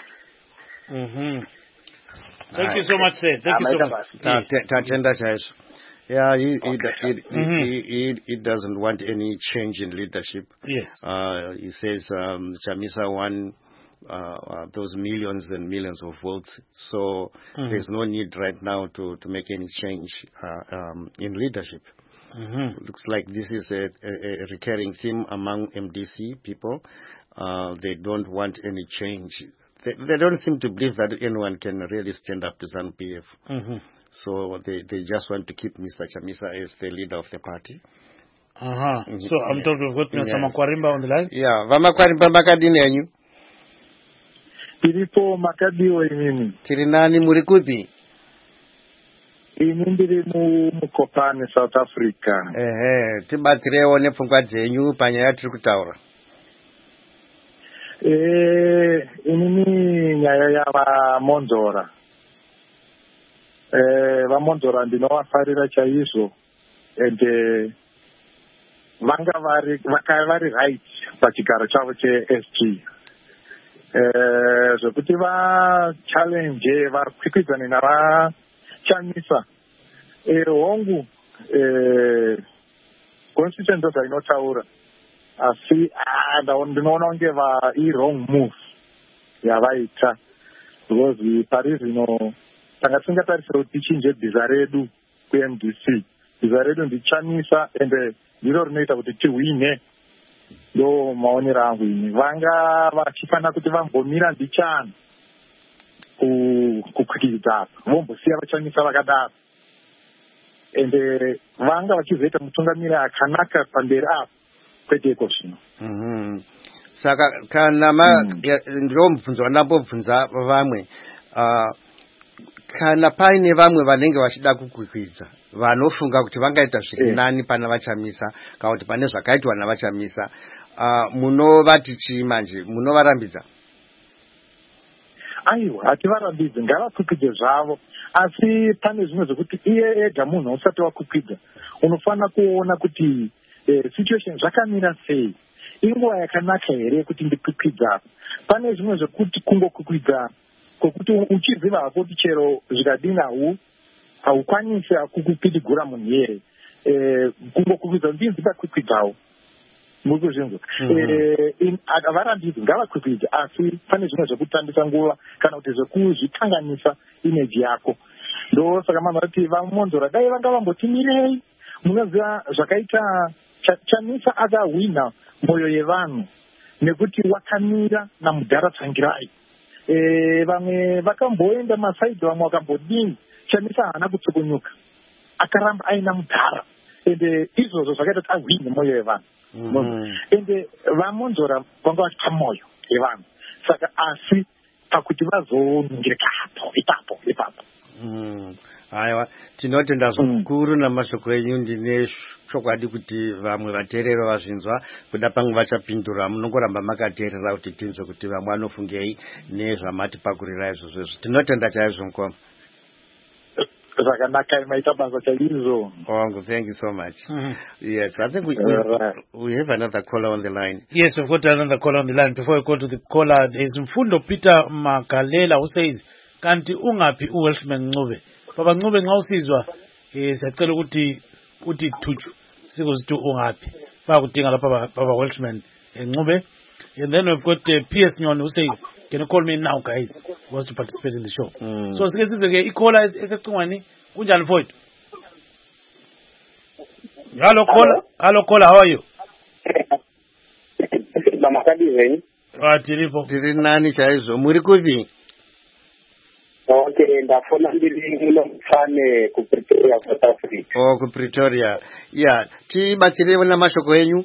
Thank you so much, sir. Thank you so much. Tatenda chaizvo. Yeah, he he, he, mm-hmm. he he he doesn't want any change in leadership. Yes. Uh, he says um, Chamisa won uh, uh, those millions and millions of votes, so mm-hmm. there's no need right now to, to make any change uh, um, in leadership. Mm-hmm. Looks like this is a, a, a recurring theme among M D C people. Uh, they don't want any change. They, they don't seem to believe that anyone can really stand up to ZANU P F. Mm-hmm. So they, they just want to keep Mister Chamisa as the leader of the party. Uh-huh. Mm-hmm. So I'm told we've got Mister Yes. Makwarimba on the line? Yeah. Vamakwarimba makadini enyu? Tiripo makadiwo imini. Tiri nani muri kupi? Ini ndiri mu Mukopane, South Africa. Ehe, tibatirewo nepfungwa dzenyu panyaya tiri kutaura. Eh, inini nyaya yavamonzora. Eh, vamonzora ndinovafarira chaizvo ende vanga vari vakava vari right pachigaro chavo che-S G. Eh, zvokuti vachallenge vari kwikwidzana navachamisa eh, hongu eh, constitution ndo zvainotaura asi ndinoona kunge i-wrong move yavaita because pari zvino tanga tisingatarisira kuti tichinje bhiza redu ku-M D C. Bhiza redu ndichamisa ende ndiro rinoita kuti tihwine. Ndo maonero angu ini vanga vachifanira kuti vambomira ndichani kukwikidza apa vombosiya vachamisa vakadaro ende vanga vachizoita mutungamiri akanaka pamberi apa kweteko zvino. Mm-hmm. Saka kana ma mm. ndiro mubvunzo wandambobvunza vamwe uh, kana paine vamwe vanenge vachida kukwikwidza vanofunga kuti vangaita zviri nani pana vachamisa kana kuti pane zvakaitwa navachamisa uh, munovati chii manje munovarambidza? Aiwa, hativarambidzi, ngavakwikidze zvavo, asi pane zvimwe zvokuti iye ega munhu usati wakwikidza unofanira kuona kuti eh, situation zvakamira sei, inguva yakanaka here kuti ndikwikidza. Pane zvimwe zvokuti kungokwikidza kokuti uchiziva hako kuti chero zvikadini hau haukwanisi kukupidigura munhu here eh, kungokwikidza ndinzi ndakwikidzawo mukuzvinzwa. Havarambidzi, ngavakwikidze, asi pane zvimwe zvekutambisa nguva kana kuti zvekuzvikanganisa imeji yako. Ndo saka manhu vati vamonzora dai vanga vambotimirei. Munoziva zvakaita Chamisa akahwina mwoyo yevanhu nekuti wakamira namudhara Tsvangirai. Eh, vamwe vakamboenda masaidhi, vamwe vakambodini, Chamisa haana kutsukunyuka, akaramba aina mudhara ende izvozvo zvakaita kuti ahwine mwoyo yevanhu. Mm-hmm. Ende vamonzora vanga vachipa mwoyo yevanhu, saka asi pakuti vazoningirika hapo ipapo ipapo. Mm. Aiwa, tinotenda zvikuru mm. namashoko enyu. Ndine chokwadi kuti vamwe vateereri vazvinzwa kuda pamwe vachapindura. Munongoramba makateerera kuti tinzwe kuti vamwe vanofungei nezvamati pakurira izvozvo. Tinotenda chaizvo mukoma. zvakanaka maita basa chaizvo. Oh, thank you so much. Mm-hmm. Yes, I think we, Right. we have another caller on the line. Yes, we've got another caller on the line. Before we go to the caller, there's Mfundo Peter Magalela who says, kanti ungapi uWelshman Ncube. Baba Ncube nxa usizwa eh siyacela ukuthi uthi thuju sikuzithi ungapi. Bayakudinga lapha baba Welshman Ncube. And then we've got uh, P S Nyoni who says, can you call me now guys? Who wants to participate in the show. Mm. So sike sizeke icaller esecingweni kunjani mfowethu? Hello caller. Hello caller, how are you? Mamakadizeni. Ah, tiripo. Tiri nani chaizvo muri kupi? Okay, ndafona ndiri muno mfane ku Pretoria, South Africa. Oh, ku Pretoria. Yeah, tibatsire na mashoko enyu.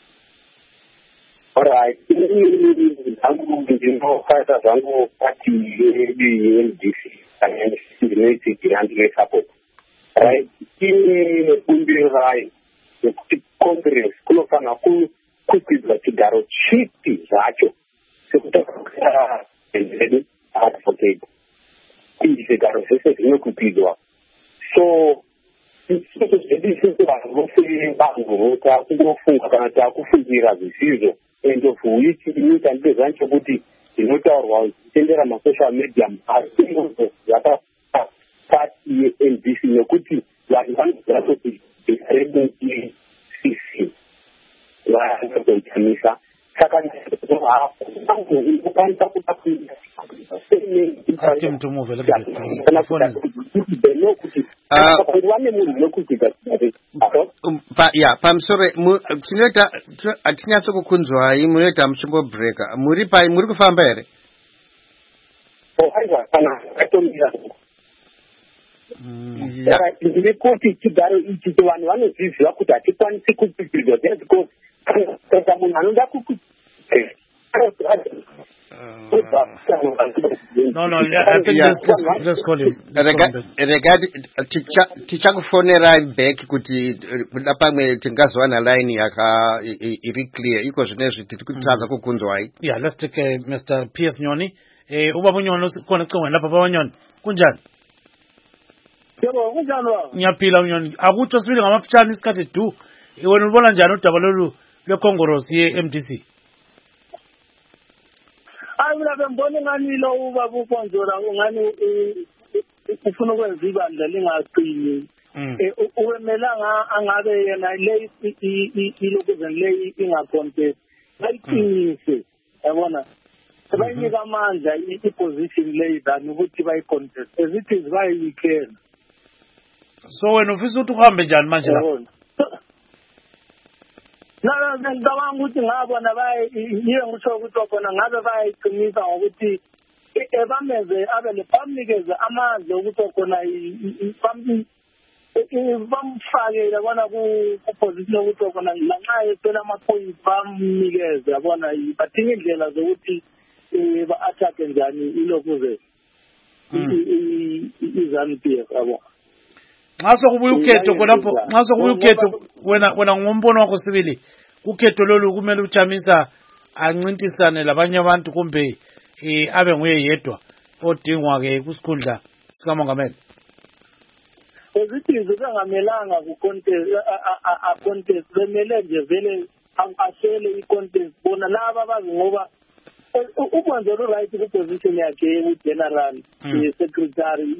Alright. Zangu ndinokata zangu party ye M D C. And ndinoti ndiyandile support. Right. Kine kumbira rai. Kuti Congress kunofana ku kukwidza chigaro chipi zvacho sekutaka endedi advocate chigaro zvese zvinokupidzwa. So isizvo zvedisisi vanhu vose vanhurota kungofunga kana takufungira zvisizvo end of which inyika ndezvani chokuti zvinotaurwa zvichiendera masocial media masingozo yakapati ye-N D C nekuti vanhu vanoziva kuti rebuti C C vanozoichamisa saka ukwanisa kutakuita Ask him to move a little bit. The phone is... vane munhu nokudzika ya pamusoro tinoita hatinyatso kukunzwai munoita muchimbobreaka muri pai muri kufamba here? aiwa kana atomira ndine kuti chigaro ichi vanhu vanozviziva kuti hatikwanisi kupipidzwa because kana munhu anoda kuku No, no, I think let's, let's, let's call him. Regard, tichakufonerai back kuti kuda pamwe tingazowana line yaka iri clear iko zvinezvi tikutaza kukunzwai. Yeah, let's take uh, Mister P S Nyoni. Eh ubaba Nyoni usikona cingweni lapha baba Nyoni. Kunjani? Yebo, kunjani wa? Ngiyaphila Nyoni. Akutsho sibili ngamafutshane isikhathi du. Wena ubona njani udaba lolu lwekhongorosi ye-M D C? Hayi mina bembona ngani lo ubaba uPonzora ngani ufuna ukwenza ibandla lingaqini. Eh uwemelanga angabe yena le ilokuzeni le ingacontest. Bayiqinise. Yabona? Bayinika amandla i-position le than ukuthi bayicontest. Ezithi zibayikela. So wena ufisa ukuthi uhambe njani manje la? Na na ngicabanga ukuthi ngabona baye yiye ngisho ukuthi khona ngabe bayiqinisa ngokuthi ebameze abele bamnikeze amandla ukuthi khona bamfake yabona ku position ukuthi khona lanxa yethola amaphoyisa bamnikeze yabona badinga indlela zokuthi ba-attack njani ilokuze i-ZANU P F yabo. Nxa sokubuya ukhetho khonapho nxa sokubuya ukhetho wena wena ngombono wakho sibili ukhetho lolu kumele uJamisa ancintisane labanye abantu kumbe eh abe nguye yedwa odingwa ke kusikhundla sika mongameli. Ezithi zingamelanga ku contest a contest bemele nje vele ashele i contest bona laba bazi ngoba ukwenzela right ku position yakhe u general secretary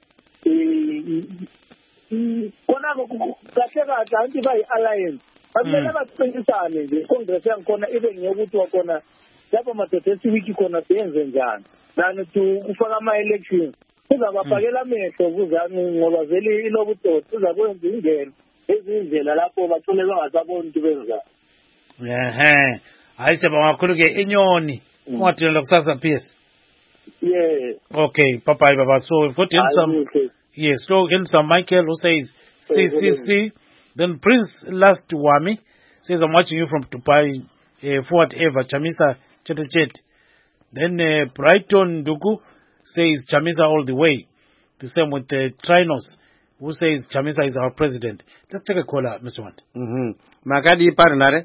kona kahle kahle anti bayi alliance bamele bacintisane nje congress yankhona ibe ngiyokuthi wakona lapha madoda esiwiki khona siyenze njani nani kufaka ama elections uzabafakela amehlo kuzami ngoba vele ilokudoda uzakwenza ingene ezindlela lapho bathole bangasaboni ukuthi benza. Ehe hayi sebangakhulu ke inyoni ungathela kusasa P S. Yeah. Okay, bye bye baba. So we've got him some yes, so in some Michael who says C C C. Then Prince Last Wami says I'm watching you from Dubai uh, for whatever Chamisa Chetechet. Then uh, Brighton Duku says Chamisa all the way. The same with uh, Trinos who says Chamisa is our president. Let's take a caller, Mister Wand. Mhm. Makadi parnare.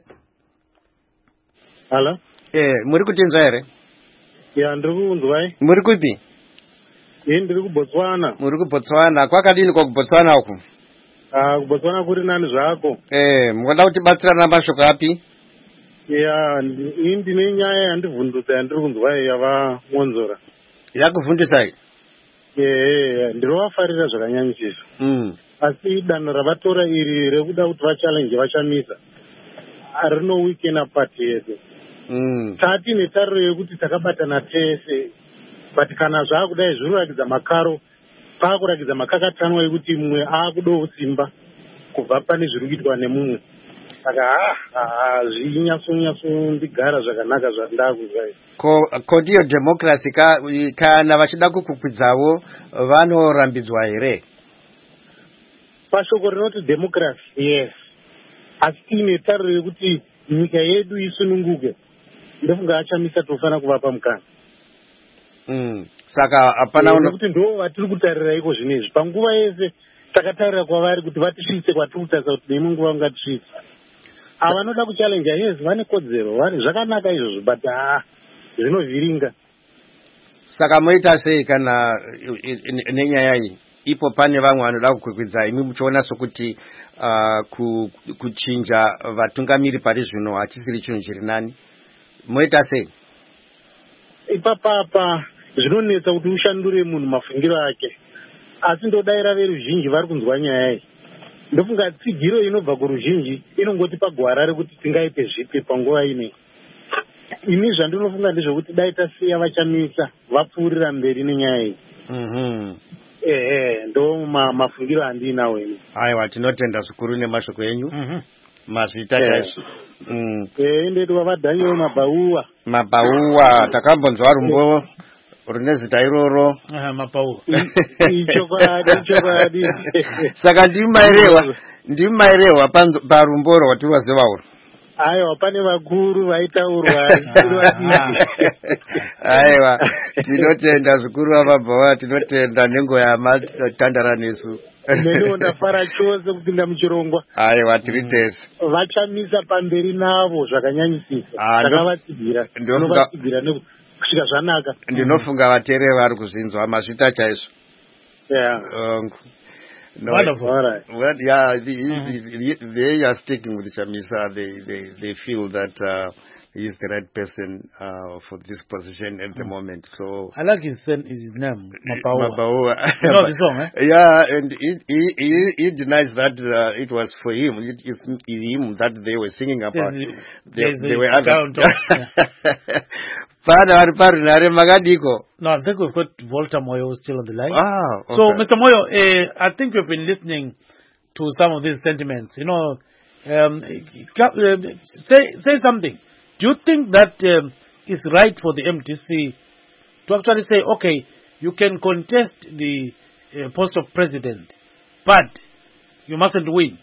Hello. Eh, muri kutinza here? Ya ndrukunzwa. Muri kupi? Ye ndiri kuBotswana. Muri kuBotswana. Kwakadini kwa kuBotswana uku? Ah, kuBotswana kuri nani zvako? Eh, munoda kutibatsirana mashoko api? Ya, ndine nyaya yandivhundutsa yandiri kunzwa yava Monzora. Yakuvhundisai? Eh, ndinovafarira zvakanyanyisisa. Mm. Asi danho ravatora iri rekuda kuti vachallenge vachamisa harino weekend apart yedu. Mm. Tati netariro yekuti takabatana tese, but kana zvakudai zvinoratidza makaro, pakuratidza makakatanwa yekuti mumwe akudawo simba kubva pane zviri kuitwa nemumwe. Saka ah zvinyatsonyatso ndigara zvakanaka zvandakuzwa. Ko ko ndiyo democracy ka kana vachida kukukwidzawo vanorambidzwa here? Pashoko rinoti democracy, yes. Asi tine tariro yekuti nyika yedu isununguke. Ndofunga achamisa tofana kuvapa mukana. Mm. Saka hapana uno kuti ndo vatiri kutarira iko zvinezvi. Panguva yese takatarira kwavari kuti vatisvitse kwatiri kutarisa kuti neimwe nguva ungatisvitse. Avanoda kuchallenge, yes, vane kodzero, vane zvakanaka izvozvo, but ah zvinovhiringa. Saka moita sei kana nenyaya iyi? Ipo pane vamwe vanoda kukwikwidzai, imi muchiona sokuti uh, kuchinja vatungamiri pari zvino hachisiri chinhu chiri nani. Moita sei? Ipapapa zvinonetsa kuti ushandure munhu mafungiro ake. Asi ndodaira veruzhinji vari kunzwa nyaya iyi. Ndofunga tsigiro inobva kuruzhinji inongoti pagwara rekuti tingaite zvipi panguva ine. Ini zvandinofunga ndezvokuti dai tasiya vachamisa vapfuurira mberi nenyaya iyi. Mhm. Eh, ndo mafungiro andinawo ini. Aiwa, tinotenda zvikuru nemashoko enyu. Mhm. Mazvita chaizvo. Mm. Eh, ndedu vavadhaniwo mabauwa. Mabauwa takambonzwa rumbo rune zita iroro. Aha, mabauwa. Ichokwadi, ichokwadi. Saka ndimairewa, ndimairewa parumboro watiri waziva uro. Aiwa, pane vakuru vaitaurwa. Aiwa, tinotenda zvikuru vababa, tinotenda nengo yamatandara nesu. Neniwo ndafara chose kupinda muchirongwa. Aiwa, tiri tese. Vachamisa pamberi navo zvakanyanyisisa. Saka vatsigira. Ndinovatsigira kusvika zvanaka. Ndinofunga vateereri vari kuzvinzwa mazvita chaizvo. Yeah. Um, No, wonderful. All right. Well, yeah, the, mm-hmm. the, they are sticking with Chamisa. They they they feel that uh, he is the right person uh, for this position at mm. the moment. So I like his his name, Mapaua. Mapaua. You know the song, eh? Yeah, and he he he, he denies that uh, it was for him. It, it's him that they were singing about. Yes, they, they were other. No, I think we've got Walter Moyo still on the line. Ah, okay. So, Mister Moyo, uh, I think we've been listening to some of these sentiments. You know, um, say say something. Do you think that um, it's right for the M D C to actually say, okay, you can contest the uh, post of president, but you mustn't win?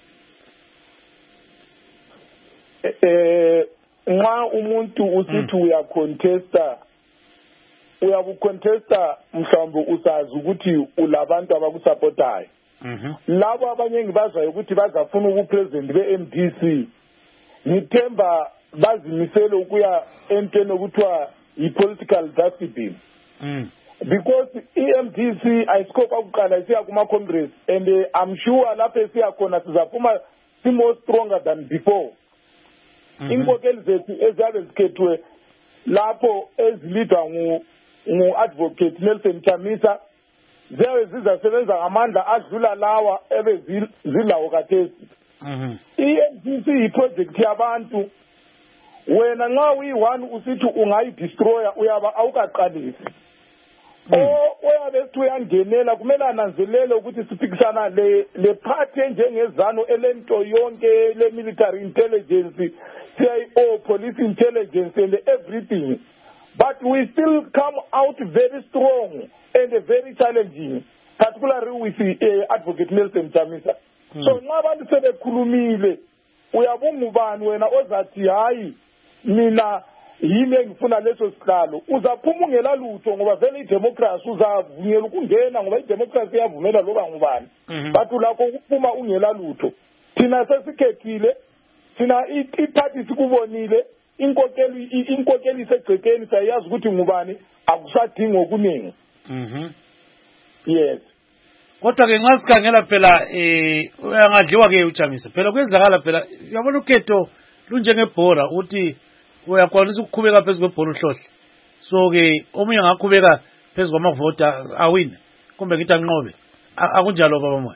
Uh, Nxa umuntu usithi uyacontesta uyakucontesta mhlawumbe usazi ukuthi ulabantu abakusupportayo. Mhm. Labo abanye ngibazwayo ukuthi bazafuna ukupresident be-M D C ngithemba bazimisele ukuya entweni okuthiwa yi-political dustbin. Mm. Because i-M D C ayisikopa ukuqala isiya kuma-congress and uh, I'm sure lapho esiya khona sizaphuma more stronger than before. Inkokeli zethu ezabe zikhethwe lapho ezilidwa ngu ngu-advocate Nelson Chamisa ziyabe zizasebenza ngamandla adlula lawa ebezilawo kathesi. I-M D C yi-project yabantu. Wena nxa uyi-one usithi ungayidestroya uyaba awukaqalisi. Oyabe sithi uyangenela kumele ananzelele ukuthi siphikisana le party enjengezano elento yonke le-military intelligence, C I O, police intelligence and everything. But we still come out very strong and very challenging, particularly with the uh, advocate Nelson Chamisa. Mm. So nxa abantu sebekhulumile uyabunga ubani wena ozathi hayi mina yimi engifuna leso sihlalo uzaphuma ungela lutho ngoba vele idemocracy uzavunyela ukungena ngoba idemocracy iyavumela loba ngubani. But ulakho ukuphuma ungela lutho. Thina sesikhethile, thina iparty sikubonile, inkokeli inkokeli segcekeni sayazi ukuthi ngubani akusadinga okuningi. Mhm. yes. Kodwa ke nxa sikhangela phela eh uyangadliwa ke uChamisa. Phela kwenzakala phela uyabona ukhetho lunjengebhola uthi uyakwanisa ukukhubeka phezulu kwebhola uhlohle. So ke omunye ngakhubeka phezulu kwamavota awina. Kumbe ngithi anqobe. Akunjalo baba moya.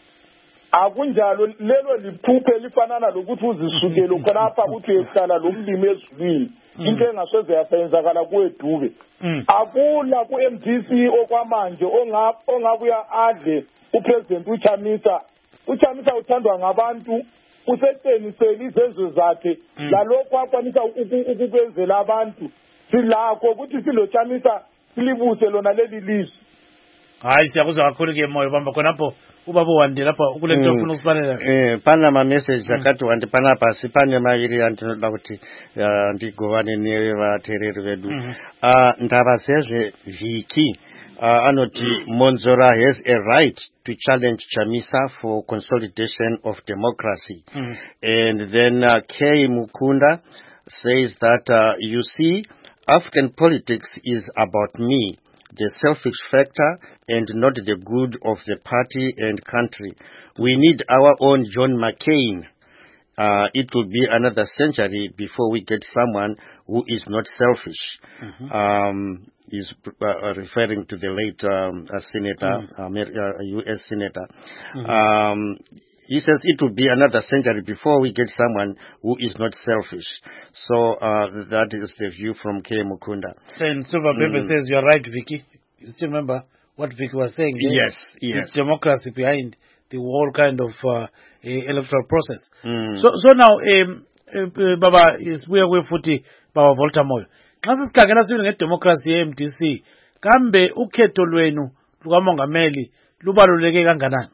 Akunjalo lelo liphuphe lifanana lokuthi uzisukele khonapha uthi uyehlala lomlimi ezulwini. Into engasoze yasenzakala kuwedube. Akula ku M D C okwamanje ongabuya adle upresident uChamisa. uChamisa uthandwa ngabantu usetenisela izenzo zakhe lalokho akwanisa ukukwenzela abantu. Silakho ukuthi siloChamisa silibuse lona leli lizwe. Hayi siyakuzwa kakhulu ke moyo bamba khonapho ubaba wande lapha ukulento ufuna usibalela. Eh pana ma message akati wande pana pasi pane mairi andinoda kuti ndigovane nevateereri vedu. Ah ndaba sezve vhiki anoti Monzora has a right to challenge Chamisa for consolidation of democracy. Mm. And then uh, K. Mukunda says that uh, you see, African politics is about me, the selfish factor, and not the good of the party and country. We need our own John McCain. Uh, it will be another century before we get someone who is not selfish. Mm-hmm. Um, is uh, referring to the late um, uh, senator, mm-hmm. uh, U S senator. Mm-hmm. Um, he says it will be another century before we get someone who is not selfish. So uh, that is the view from K. Mukunda. And Silva Bebe mm. says, you're right, Vicky. You still remember what Vicky was saying? Yes, yes. It's democracy behind the whole kind of uh, electoral process. Mm. So so now, um, uh, Baba, is where we're footy, Baba Volta Moyo. Nxa sikhangela sibili ngedemocracy ye-M D C, kambe ukhetho lwenu lukamongameli lubaluleke kanganani?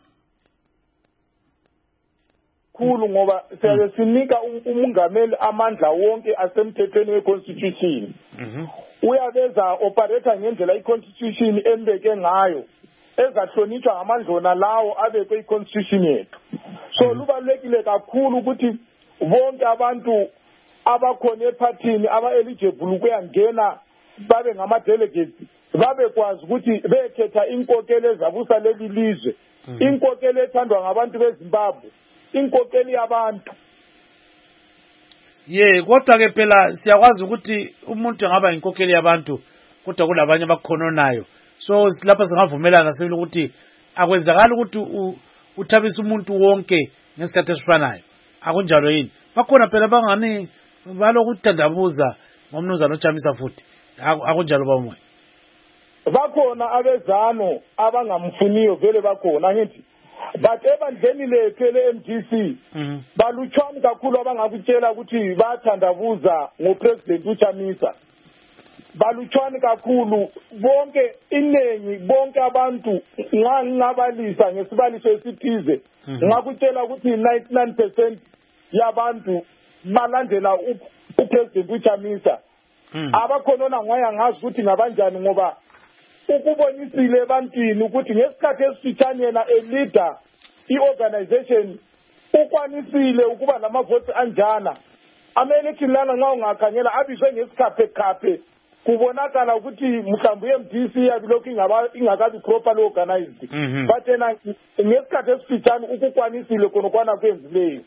Khulu ngoba siyabe sinika umongameli amandla wonke asemthethweni we-constitution. Uyabeza operator ngendlela i-constitution embeke ngayo ezahlonitshwa ngamandlona lawo abekwe i-constitution yethu. So lubalulekile kakhulu ukuthi bonke abantu abakhona ephathini aba-eligible ukuyangena babe ngama-delegates babe kwazi ukuthi bekhetha inkokeli ezabusa leli lizwe, inkokeli ethandwa ngabantu beZimbabwe, inkokeli yabantu. Ye kodwa ke phela siyakwazi ukuthi umuntu engaba inkokeli yabantu kodwa kulabanye abakhononayo. So lapha singavumelana sibili ukuthi akwenzakala ukuthi uthabisa umuntu wonke ngesikhathi esifanayo. Akunjalo yini? Bakhona phela bangani balokuthandabuza ngomnumzana uChamisa futhi. Akunjalo bamoya. Bakhona abezano abangamfuniyo vele bakhona ngithi. But ebandleni lethu le-M D C balutshwana kakhulu abangakutshela ukuthi bathandabuza ngopresident uChamisa. Balutshwana kakhulu bonke inengi bonke abantu nxa ngingabalisa ngesibaliso esithize ngakutshela ukuthi ninety-nine percent yabantu balandela upresident uChamisa. Abakhonona ngaya ngazi ukuthi ngabanjani ngoba ukubonisile ebantwini ukuthi ngesikhathi esifitshane yena elida i-organization ukwanisile ukuba lamavoti anjana. Ama-election lana nxa ungakhangela abizwe ngesikhaphe khaphe kubonakala ukuthi mhlawumbe i-M D C yabilokhu ingakabi properly organized. But yena ngesikhathi esifitshane ukukwanisile khonokwana kwenzileyo.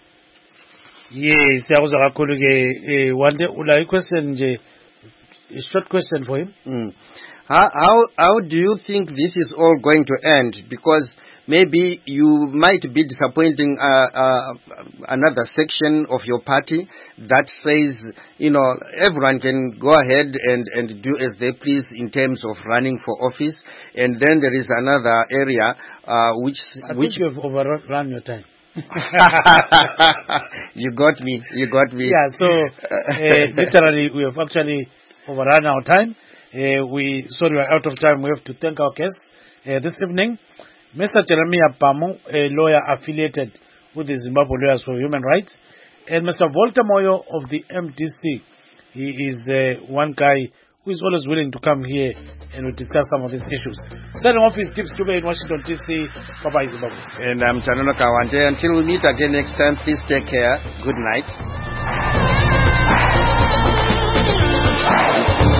Yes, siyakuzwa kakhulu ke wande ula i-question nje, a short question for him. Mm. How, how how do you think this is all going to end? Because maybe you might be disappointing uh, uh, another section of your party that says, you know, everyone can go ahead and, and do as they please in terms of running for office. And then there is another area uh, which... I which think you have overrun your time. You got me, you got me. Yeah, so uh, literally we have actually overrun our time. Uh, we sorry we're out of time. We have to thank our guests uh, this evening, Mister Jeremiah Pamu, a lawyer affiliated with the Zimbabwe Lawyers for Human Rights, and Mister Volta Moyo of the M D C. He is the one guy who is always willing to come here and we'll discuss some of these issues. Signing off is Gibbs Dube in Washington, D C. Bye-bye, Zimbabwe. And I'm Chanono Kawante. Until we meet again next time, please take care. Good night.